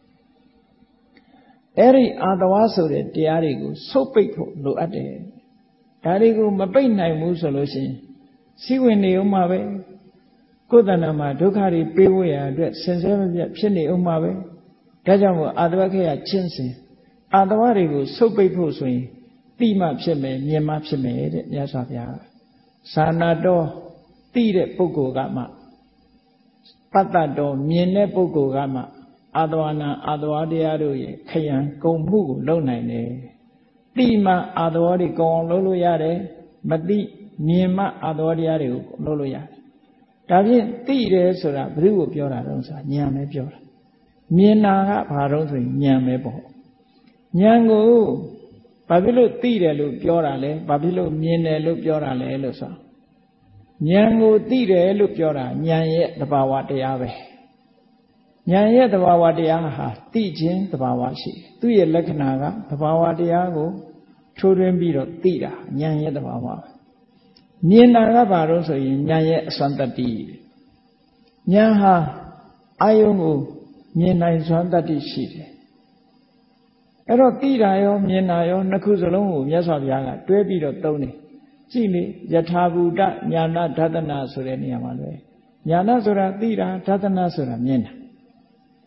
အဲ့ဒီအာတဝဆိုတဲ့တရားတွေကိုဆုတ်ပိတ်ဖို့လိုအပ်တယ်ဒါတွေကိုမပိတ်နိုင်ဘူးဆိုလို့ရှိရင်စိဝင်နေအောင်မှာပဲကိုယ်တဏ္ဍာမှာဒုက္ခတွေပေးဖို့ရအတွက်စင်စဲမပြတ်ဖြစ်နေအောင်မှာပဲဒါကြောင့်မို့အာတဝခေယချင်းစဉ်အာတဝတွေကိုဆုတ်ပိတ်ဖို့ဆိုရင်တိမှဖြစ်မယ်မြင်မှဖြစ်မယ်တဲ့မြတ်စွာဘုရားသာနာတော်တိတဲ့ပုဂ္ဂိုလ်ကမှပတ္တတော်မြင်တဲ့ပုဂ္ဂိုလ်ကမှအာတဝနာအာတဝတရားတို့ရဲ့ခယံကုံမှုကိုလုပ်နိုင်တယ်တိမှအာတဝတွေကုံအောင်လုပ်လို့ရတယ်မတိမြင်မှအာတဝတရားတွေကိုလုပ်လို့ရတယ်ဒါဖြင့်သိတယ်ဆိုတာဘယ်သူကိုပြောတာလဲဆိုတာဉာဏ်ပဲပြောတာမြင်တာကဘာတော့ဆိုရင်ဉာဏ်ပဲပေါ့ဉာဏ်ကိုဘာဖြစ်လို့သိတယ်လို့ပြောတာလဲဘာဖြစ်လို့မြင်တယ်လို့ပြောတာလဲလို့ဆိုဉာဏ်ကိုသိတယ်လို့ပြောတာဉာဏ်ရဲ့သဘာဝတရားပဲဉာဏ်ရဲ့သဘာဝတရားဟာသိခြင်းသဘာဝရှိတယ်သူ့ရဲ့လက္ခဏာကသဘာဝတရားကိုထိုးထွင်းပြီးတော့သိတာဉာဏ်ရဲ့သဘာဝမြင်တာကဘာလို့ဆိုရင်ဉာဏ်ရဲ့အစွမ်းတတ္တိဉာဏ်ဟာအာယုံကိုမြင်နိုင်စွမ်းတတ္တိရှိတယ်အဲ့တော့သိတာရောမြင်တာရောနှစ်ခုစလုံးကိုမြတ်စွာဘုရားကတွဲပြီးတော့သုံးတယ်ကြည့်လေယထာဘူတညာဏဒသနာဆိုတဲ့နေရာမှာလေညာဏဆိုတာသိတာဒသနာဆိုတာမြင်တာ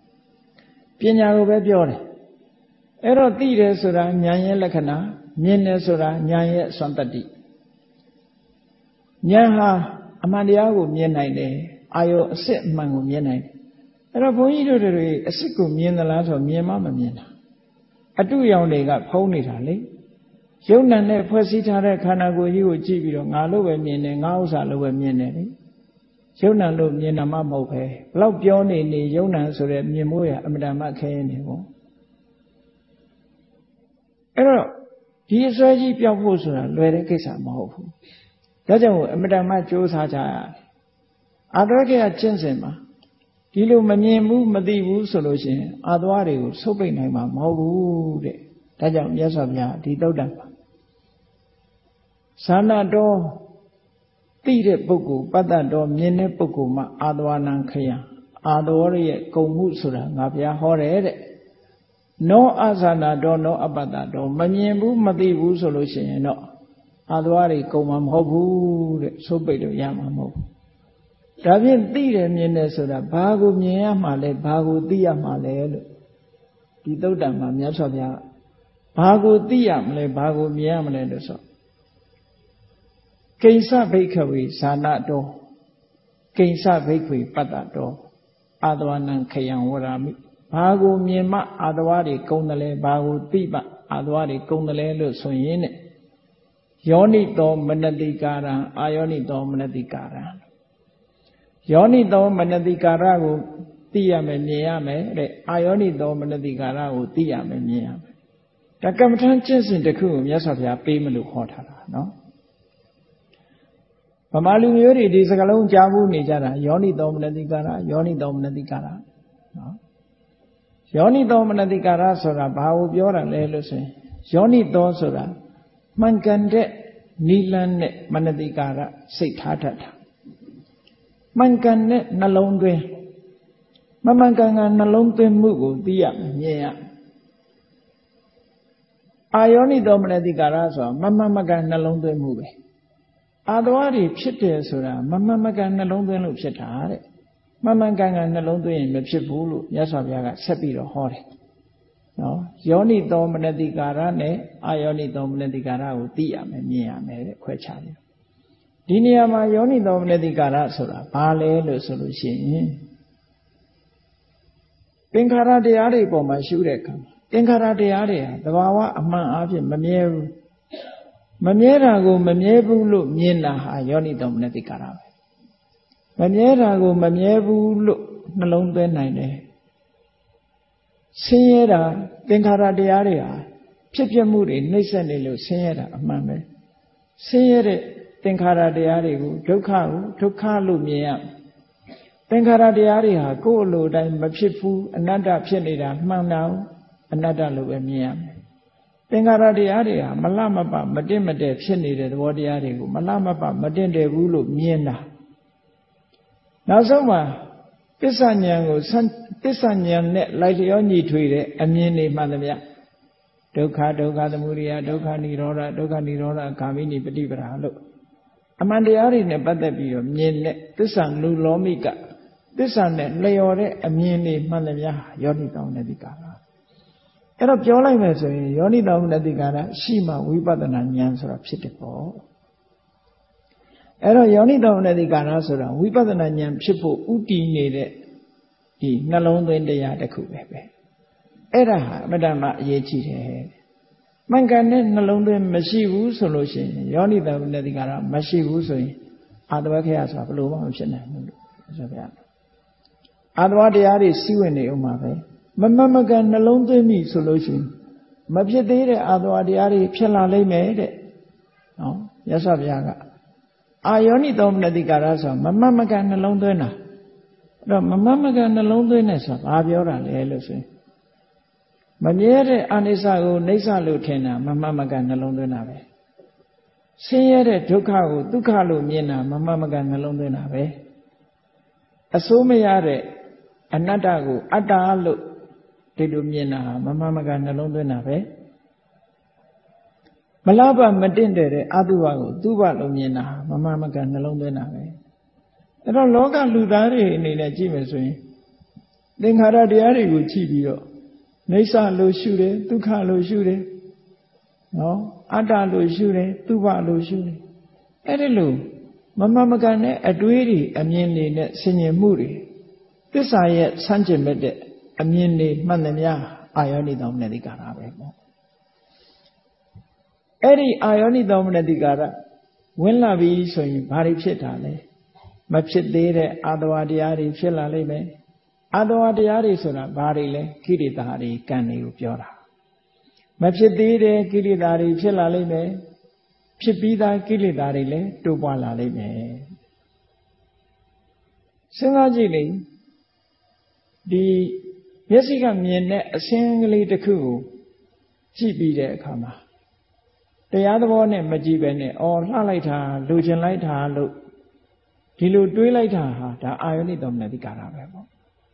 ပညာကိုပဲပြောတယ်အဲ့တော့သိတယ်ဆိုတာဉာဏ်ရဲ့လက္ခဏာမြင်တယ်ဆိုတာဉာဏ်ရဲ့စွမ်းတတ္တိဉာဏ်ဟာအမှန်တရားကိုမြင်နိုင်တယ်အာယုအစစ်အမှန်ကိုမြင်နိုင်တယ်အဲ့တော့ဘုန်းကြီးတို့တွေအစစ်ကိုမြင်သလားဆိုမြင်မှမမြင်တာအတုရောင်တွေကဖုံးနေတာလေယုံနာနဲ့ဖွဲ့စည်းထားတဲ့ခန္ဓာကိုယ်ကြီးကိုကြည့်ပြီးတော့ငါလို့ပဲမြင်တယ်ငါဥစ္စာလို့ပဲမြင်တယ်လေယုံနာလို့မြင်တာမှမဟုတ်ပဲဘလောက်ပြောနေနေယုံနာဆိုတဲ့မြင်မိုးရအမတန်မှခဲနေပေါ့အဲ့တော့ဒီအစွဲကြီးပြောက်ဖို့ဆိုတာလွယ်တဲ့ကိစ္စမဟုတ်ဘူးဒါကြောင့်အမတန်မှကြိုးစားကြရတယ်အာသဝကေကကျင့်စဉ်မှာဒီလိုမမြင်ဘူးမသိဘူးဆိုလို့ရှိရင်အာသဝတွေကိုဆုပ်ပိတ်နိုင်မှာမဟုတ်ဘူးတဲ့ဒါကြောင့်မြတ်စွာဘုရားဒီသုတ္တံမှာသာနာတော်သိတဲ့ပုဂ္ဂိုလ်ပတ္တတော်မြင်တဲ့ပုဂ္ဂိုလ်မှာအာသဝနံခယံအာသဝရရဲ့ဂုဏ်မှုဆိုတာငါဘုရားဟောတယ်တဲ့နောအသာနာတော်နောအပတ္တတော်မမြင်ဘူးမသိဘူးဆိုလို့ရှိရင်တော့အာသဝတွေဂုဏ်မှာမဟုတ်ဘူးတဲ့ဆုပ်ပိတ်လို့ရမှာမဟုတ်ဘူးဒါဖြင့်သိတယ်မြင်တယ်ဆိုတာဘာကိုမြင်ရမှာလဲဘာကိုသိရမှာလဲလို့ဒီသုတ္တံမှာမြတ်စွာဘုရားဘာကိုသိရမလဲဘာကိုမြင်ရမလဲလို့ဆိုကိဉ္စဘိက္ခဝေဇာနာတောကိဉ္စဘိက္ခဝေပတ္တတောအာသဝနံခယံဝရာမိဘာကိုမြင်မှအာသဝတွေကုံတယ်လဲဘာကိုသိမှအာသဝတွေကုံတယ်လဲလို့ဆိုရင်တဲ့ယောနိတောမနတိကာရံအာယောနိတောမနတိကာရံယောနိတောမနတိကာရကိုသိရမယ်မြင်ရမယ်တဲ့အာယောနိတောမနတိကာရကိုသိရမယ်မြင်ရမယ်ဒါကမ္မထကျင့်စဉ်တစ်ခုကိုမြတ်စွာဘုရားပေးမလို့ဟောထားတာနော်ဗမာလူမျိုးတွေဒီစကားလုံးကြားဘူးနေကြတာယောနိတောမနတိကာရယောနိတောမနတိကာရနော်ယောနိတောမနတိကာရဆိုတာဘာကိုပြောတာလဲလို့ဆိုရင်ယောနိတောဆိုတာမှန်ကန်တဲ့နိလန်းနဲ့မနတိကာရစိတ်ထားတတ်တာမှန်ကန်တဲ့နှလုံးသွင်းမမှန်ကန်ကနှလုံးသွင်းမှုကိုသိရမြင်ရအာယောနိတောမနတိကာရဆိုတာမမှန်မကန်နှလုံးသွင်းမှုပဲအာသဝတွေဖြစ်တယ်ဆိုတာမမှန်မကန်နှလုံးသွင်းလို့ဖြစ်တာတဲ့မမှန်ကန်ကနှလုံးသွင်းရင်မဖြစ်ဘူးလို့မြတ်စွာဘုရားကဆက်ပြီးတော့ဟောတယ်နော်ယောနိတောမနတိကာရနဲ့အာယောနိတောမနတိကာရကိုသိရမယ်မြင်ရမယ်တဲ့ခွဲခြားတယ်ဒီနေရာမှာယောနိတောမနတိကာရဆိုတာဘာလဲလို့ဆိုလို့ရှိရင်သင်္ခါရတရားတွေပေါ်မှာရှုတဲ့အခါသင်္ခါရတရားတွေဟာသဘာဝအမှန်အားဖြင့်မမြဲဘူးမမြဲတာကိုမမြဲဘူးလို့မြင်တာဟာယောနိတောမနတိကာရပဲမမြဲတာကိုမမြဲဘူးလို့နှလုံးသွင်းနိုင်တယ်ဆင်းရဲတာသင်္ခါရတရားတွေဟာဖြစ်ပြမှုတွေနှိမ့်ဆက်နေလို့ဆင်းရဲတာအမှန်ပဲဆင်းရဲတဲ့သင်္ခါရတရားတွေကိုဒုက္ခကိုဒုက္ခလို့မြင်ရသင်္ခါရတရားတွေဟာကိုယ်အလိုတိုင်းမဖြစ်ဘူးအနတ္တဖြစ်နေတာမှန်တာအနတ္တလို့ပဲမြင်ရမယ်သင်္ခါရတရားတွေဟာမလမပမတင့်မတဲ့ဖြစ်နေတဲ့သဘောတရားတွေကိုမလမပမတင့်တယ်ဘူးလို့မြင်တာနောက်ဆုံးမှာပစ္စဉာဏ်ကိုပစ္စဉာဏ်နဲ့လိုက်လျောညီထွေတဲ့အမြင်တွေမှန်သမျှဒုက္ခဒုက္ခသမုဒယဒုက္ခនិရောဓဒုက္ခនិရောဓဂာမိနိပฏิပဒါလို့အမှန်တရားတွေနဲ့ပတ်သက်ပြီးတော့မြင်တဲ့သစ္စာနုလောမိကသစ္စာနဲ့လျော်တဲ့အမြင်တွေမှန်သမျှယောနိတောမနတိကာရအဲ့တော့ပြောလိုက်မယ်ဆိုရင်ယောနိတောမနတိကာရရှိမှဝိပဿနာဉာဏ်ဆိုတာဖြစ်တယ်ပေါ့အဲ့တော့ယောနိတောမနတိကာရဆိုတာဝိပဿနာဉာဏ်ဖြစ်ဖို့ဥတည်နေတဲ့ဒီနှလုံးသွင်းတရားတစ်ခုပဲပဲအဲ့ဒါဟာအမတ္တမအရေးကြီးတယ်မှန်ကန်တဲ့နှလုံးသွင်းမရှိဘူးဆိုလို့ရှိရင်ယောနိတောမနတိကာရမရှိဘူးဆိုရင်အာသဝခေယဆိုတာဘယ်လိုမှမဖြစ်နိုင်ဘူးလို့ဆိုပြအာသဝတရားတွေစီးဝင်နေဥမှာပဲမမမကန်နှလုံးသွင်းပြီဆိုလို့ရှိရင်မဖြစ်သေးတဲ့အာသဝတရားတွေဖြစ်လာလိမ့်မယ်တဲ့နော်မြတ်စွာဘုရားကအာယောနိတောမနတိကာရဆိုမမမကန်နှလုံးသွင်းတာအဲ့တော့မမမကန်နှလုံးသွင်းနေဆိုတာဘာပြောတာလဲလို့ဆိုရင်မမြဲတဲ့အာနိစ္စကိုနိစ္စလို့ထင်တာမမမကန်နှလုံးသွင်းတာပဲဆင်းရဲတဲ့ဒုက္ခကိုဒုက္ခလို့မြင်တာမမမကန်နှလုံးသွင်းတာပဲအစိုးမရတဲ့အနတ္တကိုအတ္တလို့ဒီလိုမြင်တာမမမကန်နှလုံးသွင်းတာပဲမလားပါမတင့်တယ်တဲ့အတုပကိုသူပလို့မြင်တာမမမကန်နှလုံးသွင်းတာပဲအဲ့တော့လောကလူသားတွေအနေနဲ့ကြည့်မယ်ဆိုရင်သင်္ခါရတရားတွေကိုကြည့်ပြီးတော့နေဆာလို့ရှုတယ်ဒုက္ခလို့ရှုတယ်နော်အတ္တလို့ရှုတယ်သူဘလို့ရှုတယ်အဲ့ဒီလိုမမမကန်တဲ့အတွေးတွေအမြင်တွေနဲ့ဆင်ញင်မှုတွေသစ္စာရဲ့ဆန့်ကျင်မဲ့တဲ့အမြင်တွေမှန်သမျှအာယောနိသောမနတိကာရပဲပေါ့အဲ့ဒီအာယောနိသောမနတိကာရဝင်လာပြီဆိုရင်ဘာတွေဖြစ်တာလဲမဖြစ်သေးတဲ့အာတဝတရားတွေဖြစ်လာလိမ့်မယ်အာတဝတရားတွေဆိုတာဘာတွေလဲကိလေသာတွေကံတွေကိုပြောတာမဖြစ်သေးတဲ့ကိလေသာတွေဖြစ်လာလိမ့်မယ်ဖြစ်ပြီးသားကိလေသာတွေလည်းတိုးပွားလာလိမ့်မယ်စဉ်းစားကြည့်လေဒီမျက်စိကမြင်တဲ့အစင်းကလေးတစ်ခုကိုကြည့်ပြီးတဲ့အခါမှာတရားသဘောနဲ့မကြည့်ပဲနဲ့အော်လှလိုက်တာလူကျင်လိုက်တာလို့ဒီလိုတွေးလိုက်တာဟာဒါအာယောနိသောမနတိကာရပဲပေါ့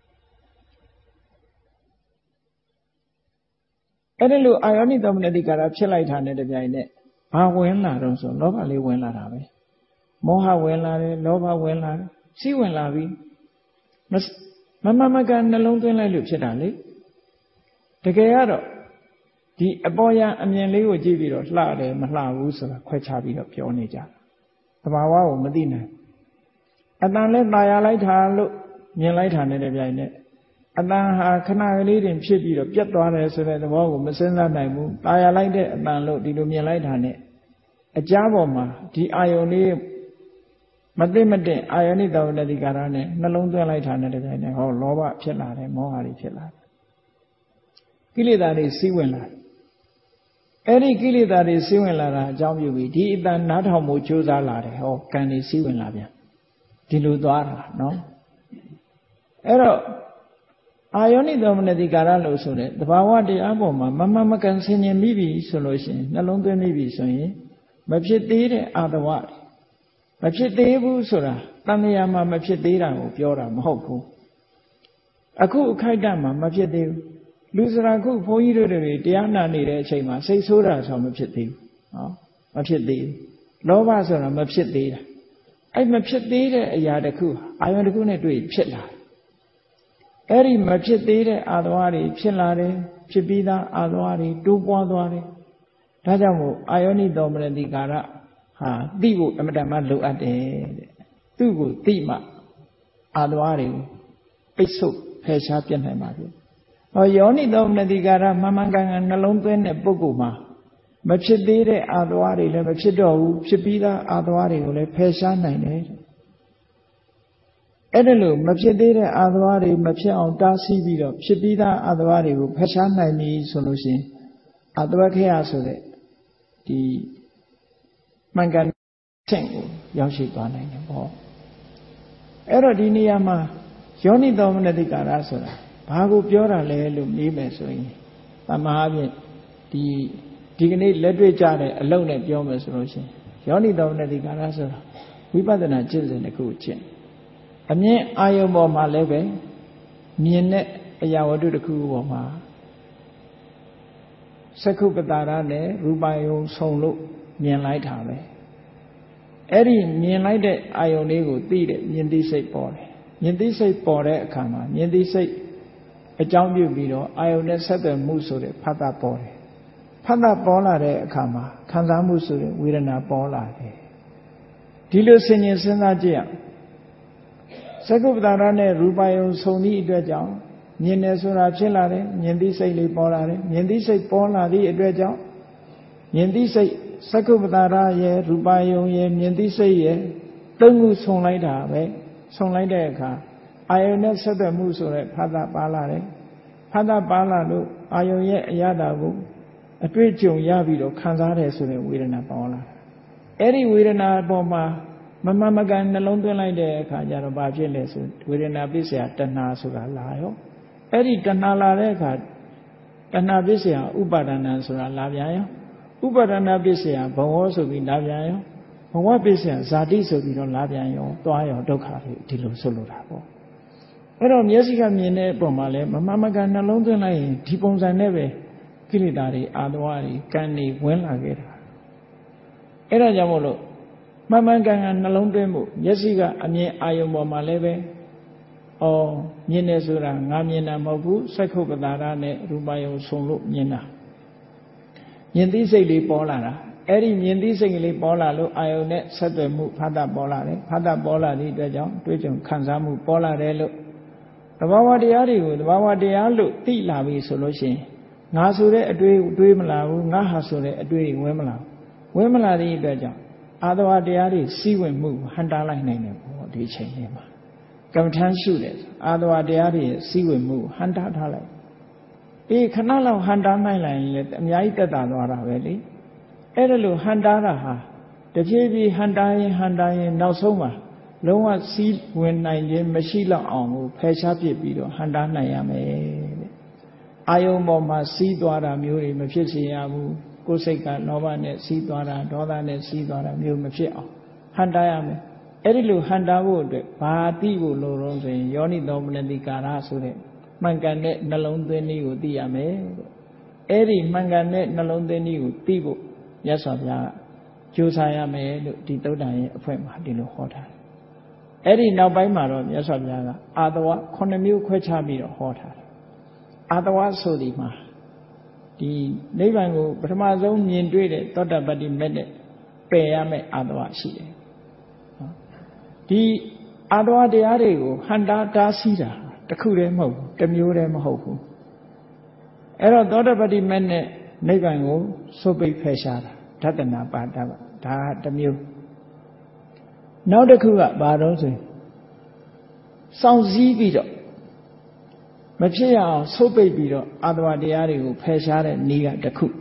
အဲ့ဒါလို့အာယောနိသောမနတိကာရဖြစ်လိုက်တာနဲ့တပြိုင်နက်ဘာဝင်လာတော့ဆိုလောဘလေးဝင်လာတာပဲမောဟဝင်လာတယ်လောဘဝင်လာတယ်စိတ်ဝင်လာပြီမမမကနှလုံးသွင်းလိုက်လို့ဖြစ်တာလေတကယ်ကတော့ဒီအပေါ်ရအမြင်လေးကိုကြည့်ပြီးတော့လှတယ်မလှဘူးဆိုတာခွဲခြားပြီးတော့ပြောနေကြတယ်သဘာဝကိုမသိနိုင်အတန်လဲตายရလိုက်တာလို့မြင်လိုက်တာနဲ့တပြိုင်နက်အတန်ဟာခဏကလေးတင်ဖြစ်ပြီးတော့ပြတ်သွားတယ်ဆိုတဲ့သဘောကိုမစဉ်းစားနိုင်ဘူးตายရလိုက်တဲ့အတန်လို့ဒီလိုမြင်လိုက်တာနဲ့အကြားပေါ်မှာဒီအာယုန်လေးမသိမတင်အာယနိသောမနတိကာရနဲ့နှလုံးသွင်းလိုက်တာနဲ့တပြိုင်နက်ဟောလောဘဖြစ်လာတယ်မောဟတွေဖြစ်လာတယ်ကိလေသာတွေစီးဝင်လာတယ်အဲ့ဒီကိလေသာတွေစီးဝင်လာတာအကြောင်းပြုပြီးဒီအတန်နားထောင်မှုကြိုးစားလာတယ်ဟောကံတွေစီးဝင်လာပြန်ဒီလိုသွားတာနော်အဲ့တော့အာယောနိသောမနတိကာရလို့ဆိုတဲ့သဘာဝတရားပေါ်မှာမမမကန်ဆင်ញင်မိပြီဆိုလို့ရှိရင်နှလုံးသွင်းမိပြီဆိုရင်မဖြစ်သေးတဲ့အာတဝမဖြစ်သေးဘူးဆိုတာတဏှာမှာမဖြစ်သေးတာကိုပြောတာမဟုတ်ဘူးအခုအခိုက်အတန့်မှာမဖြစ်သေးဘူးလူစရာခုဘုန်းကြီးတို့တွေတရားနာနေတဲ့အချိန်မှာစိတ်ဆိုးတာဆိုမဖြစ်သေးဘူးနော်မဖြစ်သေးဘူးလောဘဆိုတာမဖြစ်သေးတာအဲ့မဖြစ်သေးတဲ့အရာတစ်ခုအာယုန်တစ်ခုနဲ့တွေ့ဖြစ်လာအဲ့ဒီမဖြစ်သေးတဲ့အာသဝတွေဖြစ်လာတယ်ဖြစ်ပြီးသားအာသဝတွေတိုးပွားသွားတယ်ဒါကြောင့်မို့အာယောနိသောမနတိကာရဟာသိဖို့အမတန်မှလိုအပ်တယ်တဲ့သူ့ကိုသိမှအာသဝတွေကိုပိတ်ဆို့ဖယ်ရှားပြတ်နိုင်ပါပြီဟောယောနိသောမနတိကာရမှန်မှန်ကန်ကန်နှလုံးသွင်းတဲ့ပုဂ္ဂိုလ်မှာမဖြစ်သေးတဲ့အာသဝတွေလည်းမဖြစ်တော့ဘူးဖြစ်ပြီးသားအာသဝတွေကိုလည်းဖယ်ရှားနိုင်တယ်အဲ့ဒါလို့မဖြစ်သေးတဲ့အာသဝတွေမဖြစ်အောင်တားဆီးပြီးတော့ဖြစ်ပြီးသားအာသဝတွေကိုဖယ်ရှားနိုင်ပြီဆိုလို့ရှိရင်အာသဝခေယဆိုတဲ့ဒီမှန်ကန်တဲ့ကိုရောက်ရှိသွားနိုင်တယ်ပေါ့အဲ့တော့ဒီနေရာမှာယောနိသောမနတိကာရဆိုတာဘာကိုပြောတာလဲလို့မေးမယ်ဆိုရင်တမဟာဖြင့်ဒီဒီကနေ့လက်တွေ့ကြတဲ့အလုံးနဲ့ပြောမယ်ဆိုလို့ရှိရင်ယောနိသောမနတိကာရဆိုတာဝိပဿနာကျင့်စဉ်တစ်ခုကျင့်အမြင်အာယုံပေါ်မှာလည်းပဲမြင်တဲ့အရာဝတ္ထုတစ်ခုပေါ်မှာသက္ခုပတာရနဲ့ရူပယုံဆုံလို့မြင်လိုက်တာပဲအဲ့ဒီမြင်လိုက်တဲ့အာယုံလေးကိုသိတဲ့မြင်သိစိတ်ပေါ်တယ်မြင်သိစိတ်ပေါ်တဲ့အခါမှာမြင်သိစိတ်အကြောင်းပြုပြီးတော့အာယုန်နဲ့ဆက်သွယ်မှုဆိုတဲ့ဖတ်တာပေါ်တယ်ဖတ်တာပေါ်လာတဲ့အခါမှာခံစားမှုဆိုတဲ့ဝေဒနာပေါ်လာတယ်ဒီလိုဆင်ញင်စဉ်းစားကြည့်ရသက္ကုပ္ပတာရနဲ့ရူပယုံဆုံသည့်အတွက်ကြောင့်မြင်တယ်ဆိုတာဖြစ်လာတယ်မြင်သိစိတ်လေးပေါ်လာတယ်မြင်သိစိတ်ပေါ်လာသည့်အတွက်ကြောင့်မြင်သိစိတ်သက္ကုပ္ပတာရရဲ့ရူပယုံရဲ့မြင်သိစိတ်ရဲ့သုံးခုဆုံလိုက်တာပဲဆုံလိုက်တဲ့အခါအာယုန်နဲ့ဆက်သွယ်မှုဆိုတဲ့ဖတ်တာပါလာတယ်ဖတ်တာပါလာလို့အာယုန်ရဲ့အရာတာကိုအတွေ့အကြုံရပြီးတော့ခံစားတယ်ဆိုတဲ့ဝေဒနာပေါ်လာတယ်အဲ့ဒီဝေဒနာပေါ်မှာမမမကန်နှလုံးသွင်းလိုက်တဲ့အခါကျတော့ဘာဖြစ်လဲဆိုဝေဒနာပစ္စယတဏှာဆိုတာလာရောအဲ့ဒီတဏှာလာတဲ့အခါတဏှာပစ္စယဥပါဒနာဆိုတာလာပြန်ရောဥပါဒနာပစ္စယဘဝဆိုပြီးလာပြန်ရောဘဝပစ္စယဇာတိဆိုပြီးတော့လာပြန်ရောသွားရောဒုက္ခတွေဒီလိုဆိုလိုတာပေါ့အဲ့တော့မျက်စိကမြင်တဲ့ပုံမှာလဲမမမကန်နှလုံးသွင်းလိုက်ရင်ဒီပုံစံနဲ့ပဲကိလေသာတွေအာသဝတွေကံတွေဝင်လာခဲ့တာအဲ့ဒါကြောင့်မို့လို့မှန်မှန်ကန်ကန်နှလုံးသွင်းမှုမျက်စိကအမြင်အာယုံပေါ်မှာလည်းပဲဩ哦မြင်တယ်ဆိုတာငါမြင်တာမဟုတ်ဘူးစက္ခုပ္ပတာရနဲ့ရူပယုံဆုံလို့မြင်တာမြင်သိစိတ်လေးပေါ်လာတာအဲ့ဒီမြင်သိစိတ်ကလေးပေါ်လာလို့အာယုန်နဲ့ဆက်သွယ်မှုဖတ်တာပေါ်လာတယ်ဖတ်တာပေါ်လာသည့်အတွက်ကြောင့်တွေးကြုံခံစားမှုပေါ်လာတယ်လို့သဘာဝတရားတွေကိုသဘာဝတရားလို့သိလာပြီဆိုလို့ရှိရင်ငါဆိုတဲ့အတွေ့အတွေးမလာဘူးငါဟာဆိုတဲ့အတွေ့ဝင်မလာဝင်မလာသည့်အတွက်ကြောင့်အာသဝတရားတွေစီးဝင်မှုဟန်တားလိုက်နိုင်တယ်ပေါ့ဒီအချိန်လေးမှာကမ္မထမ်းရှုတယ်အာသဝတရားတွေစီးဝင်မှုဟန်တားထားလိုက်အေးခဏလောက်ဟန်တားနိုင်လိုက်ရင်လည်းအများကြီးတက်တာသွားတာပဲလေအဲ့ဒါလို့ဟန်တားတာဟာတဖြည်းဖြည်းဟန်တားရင်ဟန်တားရင်နောက်ဆုံးမှာလုံးဝစီးဝင်နိုင်ခြင်းမရှိတော့အောင်ကိုဖယ်ရှားပစ်ပြီးတော့ဟန်တားနိုင်ရမယ်တဲ့အာယုံပေါ်မှာစီးသွားတာမျိုးတွေမဖြစ်စေရဘူးကိုယ်စိတ်ကလောဘနဲ့စီးသွားတာဒေါသနဲ့စီးသွားတာမျိုးမဖြစ်အောင်ဟန်တားရမယ်အဲ့ဒီလိုဟန်တားဖို့အတွက်ဘာသိဖို့လိုတော့ဆိုရင်ယောနိသောမနတိကာရဆိုတဲ့မှန်ကန်တဲ့နှလုံးသွင်းနည်းကိုသိရမယ်တဲ့အဲ့ဒီမှန်ကန်တဲ့နှလုံးသွင်းနည်းကိုသိဖို့မြတ်စွာဘုရားကြိုးစားရမယ်လို့ဒီသုတ္တန်ရဲ့အဖွင့်မှာဒီလိုဟောထားတယ်အဲ့ဒီနောက်ပိုင်းမှာတော့မြတ်စွာဘုရားကအာတဝခုနှစ်မျိုးခွဲခြားပြီးတော့ဟောထားတယ်အာတဝဆိုဒီမှာဒီနိဗ္ဗာန်ကိုပထမဆုံးမြင်တွေ့တဲ့သောတပတ္တိမဲ့နဲ့ပယ်ရမယ့်အာတဝရှိတယ်ဒီအာတဝတရားတွေကိုဟန်တာတားဆီးတာတခုတည်းမဟုတ်ဘူးတစ်မျိုးတည်းမဟုတ်ဘူးအဲ့တော့သောတပတ္တိမဲ့နဲ့နိဗ္ဗာန်ကိုသုပိတ်ဖယ်ရှားတာဒသနာပါဒပါဒါတစ်မျိုးနောက်တစ်ခုကဘာတော့ဆိုရင်စောင့်စည်းပြီးတော့မဖြစ်ရအောင်ဆုတ်ပိတ်ပြီးတော့အာတဝတရားတွေကိုဖယ်ရှားတဲ့နည်းကတစ်ခု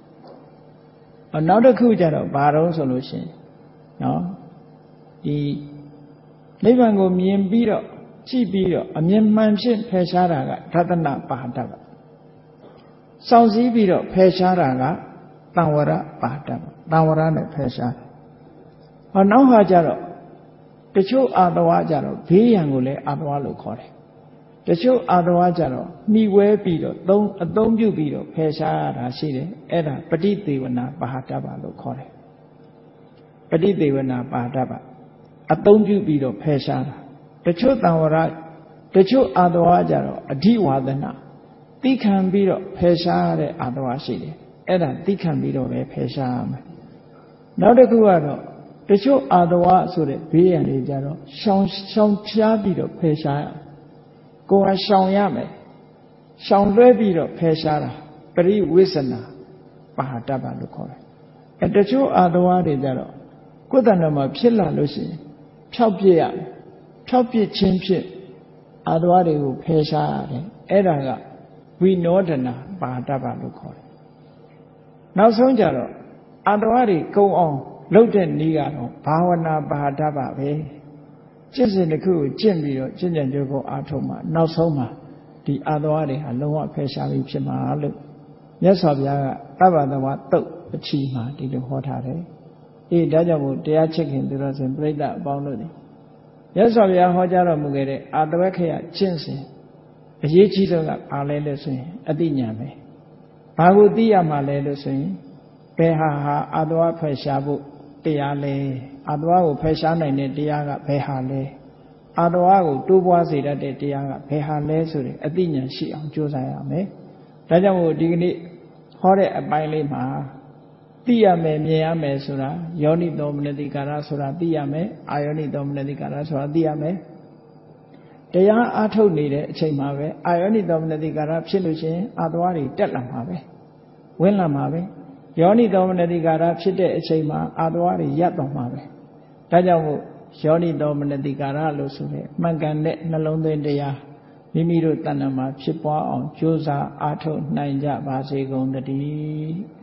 နောက်တစ်ခုကျတော့ဘာတော့ဆိုလို့ရှိရင်နော်ဒီနိဗ္ဗာန်ကိုမြင်ပြီးတော့ကြည့်ပြီးတော့အမြင်မှန်ဖြင့်ဖယ်ရှားတာကဒသနာပါဒပါစောင့်စည်းပြီးတော့ဖယ်ရှားတာကတံဝရပါဒပါတံဝရနဲ့ဖယ်ရှားတယ်ဟောနောက်ဟာကျတော့တချို့အာတဝါကြတော့ဘေးရန်ကိုလည်းအာတဝါလို့ခေါ်တယ်တချို့အာတဝါကြတော့နှီးဝဲပြီးတော့သုံးအသုံးပြုပြီးတော့ဖယ်ရှားရတာရှိတယ်အဲ့ဒါပฏิသေဝနာပါဒပါလို့ခေါ်တယ်ပฏิသေဝနာပါဒပါအသုံးပြုပြီးတော့ဖယ်ရှားတာတချို့တံဝရတချို့အာတဝါကြတော့အဓိဝါဒနာသိခံပြီးတော့ဖယ်ရှားရတဲ့အာတဝါရှိတယ်အဲ့ဒါသိခံပြီးတော့ပဲဖယ်ရှားရမယ်နောက်တစ်ခုကတော့တချို့အာတဝါဆိုတဲ့ဘေးရန်တွေကြတော့ရှောင်ရှောင်ရှားပြီးတော့ဖယ်ရှားရကိုယ်ကရှောင်ရမယ်ရှောင်လွှဲပြီးတော့ဖယ်ရှားတာပရိဝိသနာပါဒပါလို့ခေါ်တယ်အဲတချို့အာတဝါတွေကြတော့ကိုယ်တဏ္ဍာမှာဖြစ်လာလို့ရှိရင်ဖြောက်ပြစ်ရမယ်ဖြောက်ပြစ်ခြင်းဖြင့်အာတဝါတွေကိုဖယ်ရှားရတယ်အဲ့ဒါကဝိနောဒနာပါဒပါလို့ခေါ်တယ်နောက်ဆုံးကြတော့အာတဝါတွေကုံအောင်လုပ်တဲ့နည်းကတော့ဘာဝနာပါဒပါပဲကျင့်စဉ်တစ်ခုကိုကျင့်ပြီးတော့ကျင့်ကြံကြိုးကိုအားထုတ်မှနောက်ဆုံးမှာဒီအာတဝါတွေဟာလုံးဝဖယ်ရှားပြီးဖြစ်မှာလို့မြတ်စွာဘုရားကသဗ္ဗတဝတုတ်အချီမှာဒီလိုဟောထားတယ်အေးဒါကြောင့်မို့တရားချစ်ခင်သူတော်စင်ပြိဿအပေါင်းတို့ဒီမြတ်စွာဘုရားဟောကြားတော်မူခဲ့တဲ့အာတဝက္ခယကျင့်စဉ်အရေးကြီးဆုံးကဘာလဲလို့ဆိုရင်အတိညာပဲဘာကိုသိရမှာလဲလို့ဆိုရင်ဘယ်ဟာဟာအာတဝဖယ်ရှားဖို့တရားလဲအာတဝကိုဖယ်ရှားနိုင်တဲ့တရားကဘယ်ဟာလဲအာတဝကိုတိုးပွားစေတတ်တဲ့တရားကဘယ်ဟာလဲဆိုတဲ့အတိညာရှိအောင်ကြိုးစားရမယ်ဒါကြောင့်မို့ဒီကနေ့ဟောတဲ့အပိုင်းလေးမှာသိရမယ်မြင်ရမယ်ဆိုတာယောနိသောမနတိကာရဆိုတာသိရမယ်အာယောနိသောမနတိကာရဆိုတာသိရမယ်တရားအားထုတ်နေတဲ့အချိန်မှာပဲအာယောနိသောမနတိကာရဖြစ်လို့ရှိရင်အာတဝတွေတက်လာမှာပဲဝင်လာမှာပဲယောနိသောမနတိကာရဖြစ်တဲ့အချိန်မှာအာတဝတွေရပ်သွားမှာပဲဒါကြောင့်မို့ယောနိသောမနတိကာရလို့ဆိုတဲ့မှန်ကန်တဲ့နှလုံးသွင်းတရားမိမိတို့တဏ္ဍာမှာဖြစ်ပွားအောင်ကြိုးစားအားထုတ်နိုင်ကြပါစေကုန်သတည်း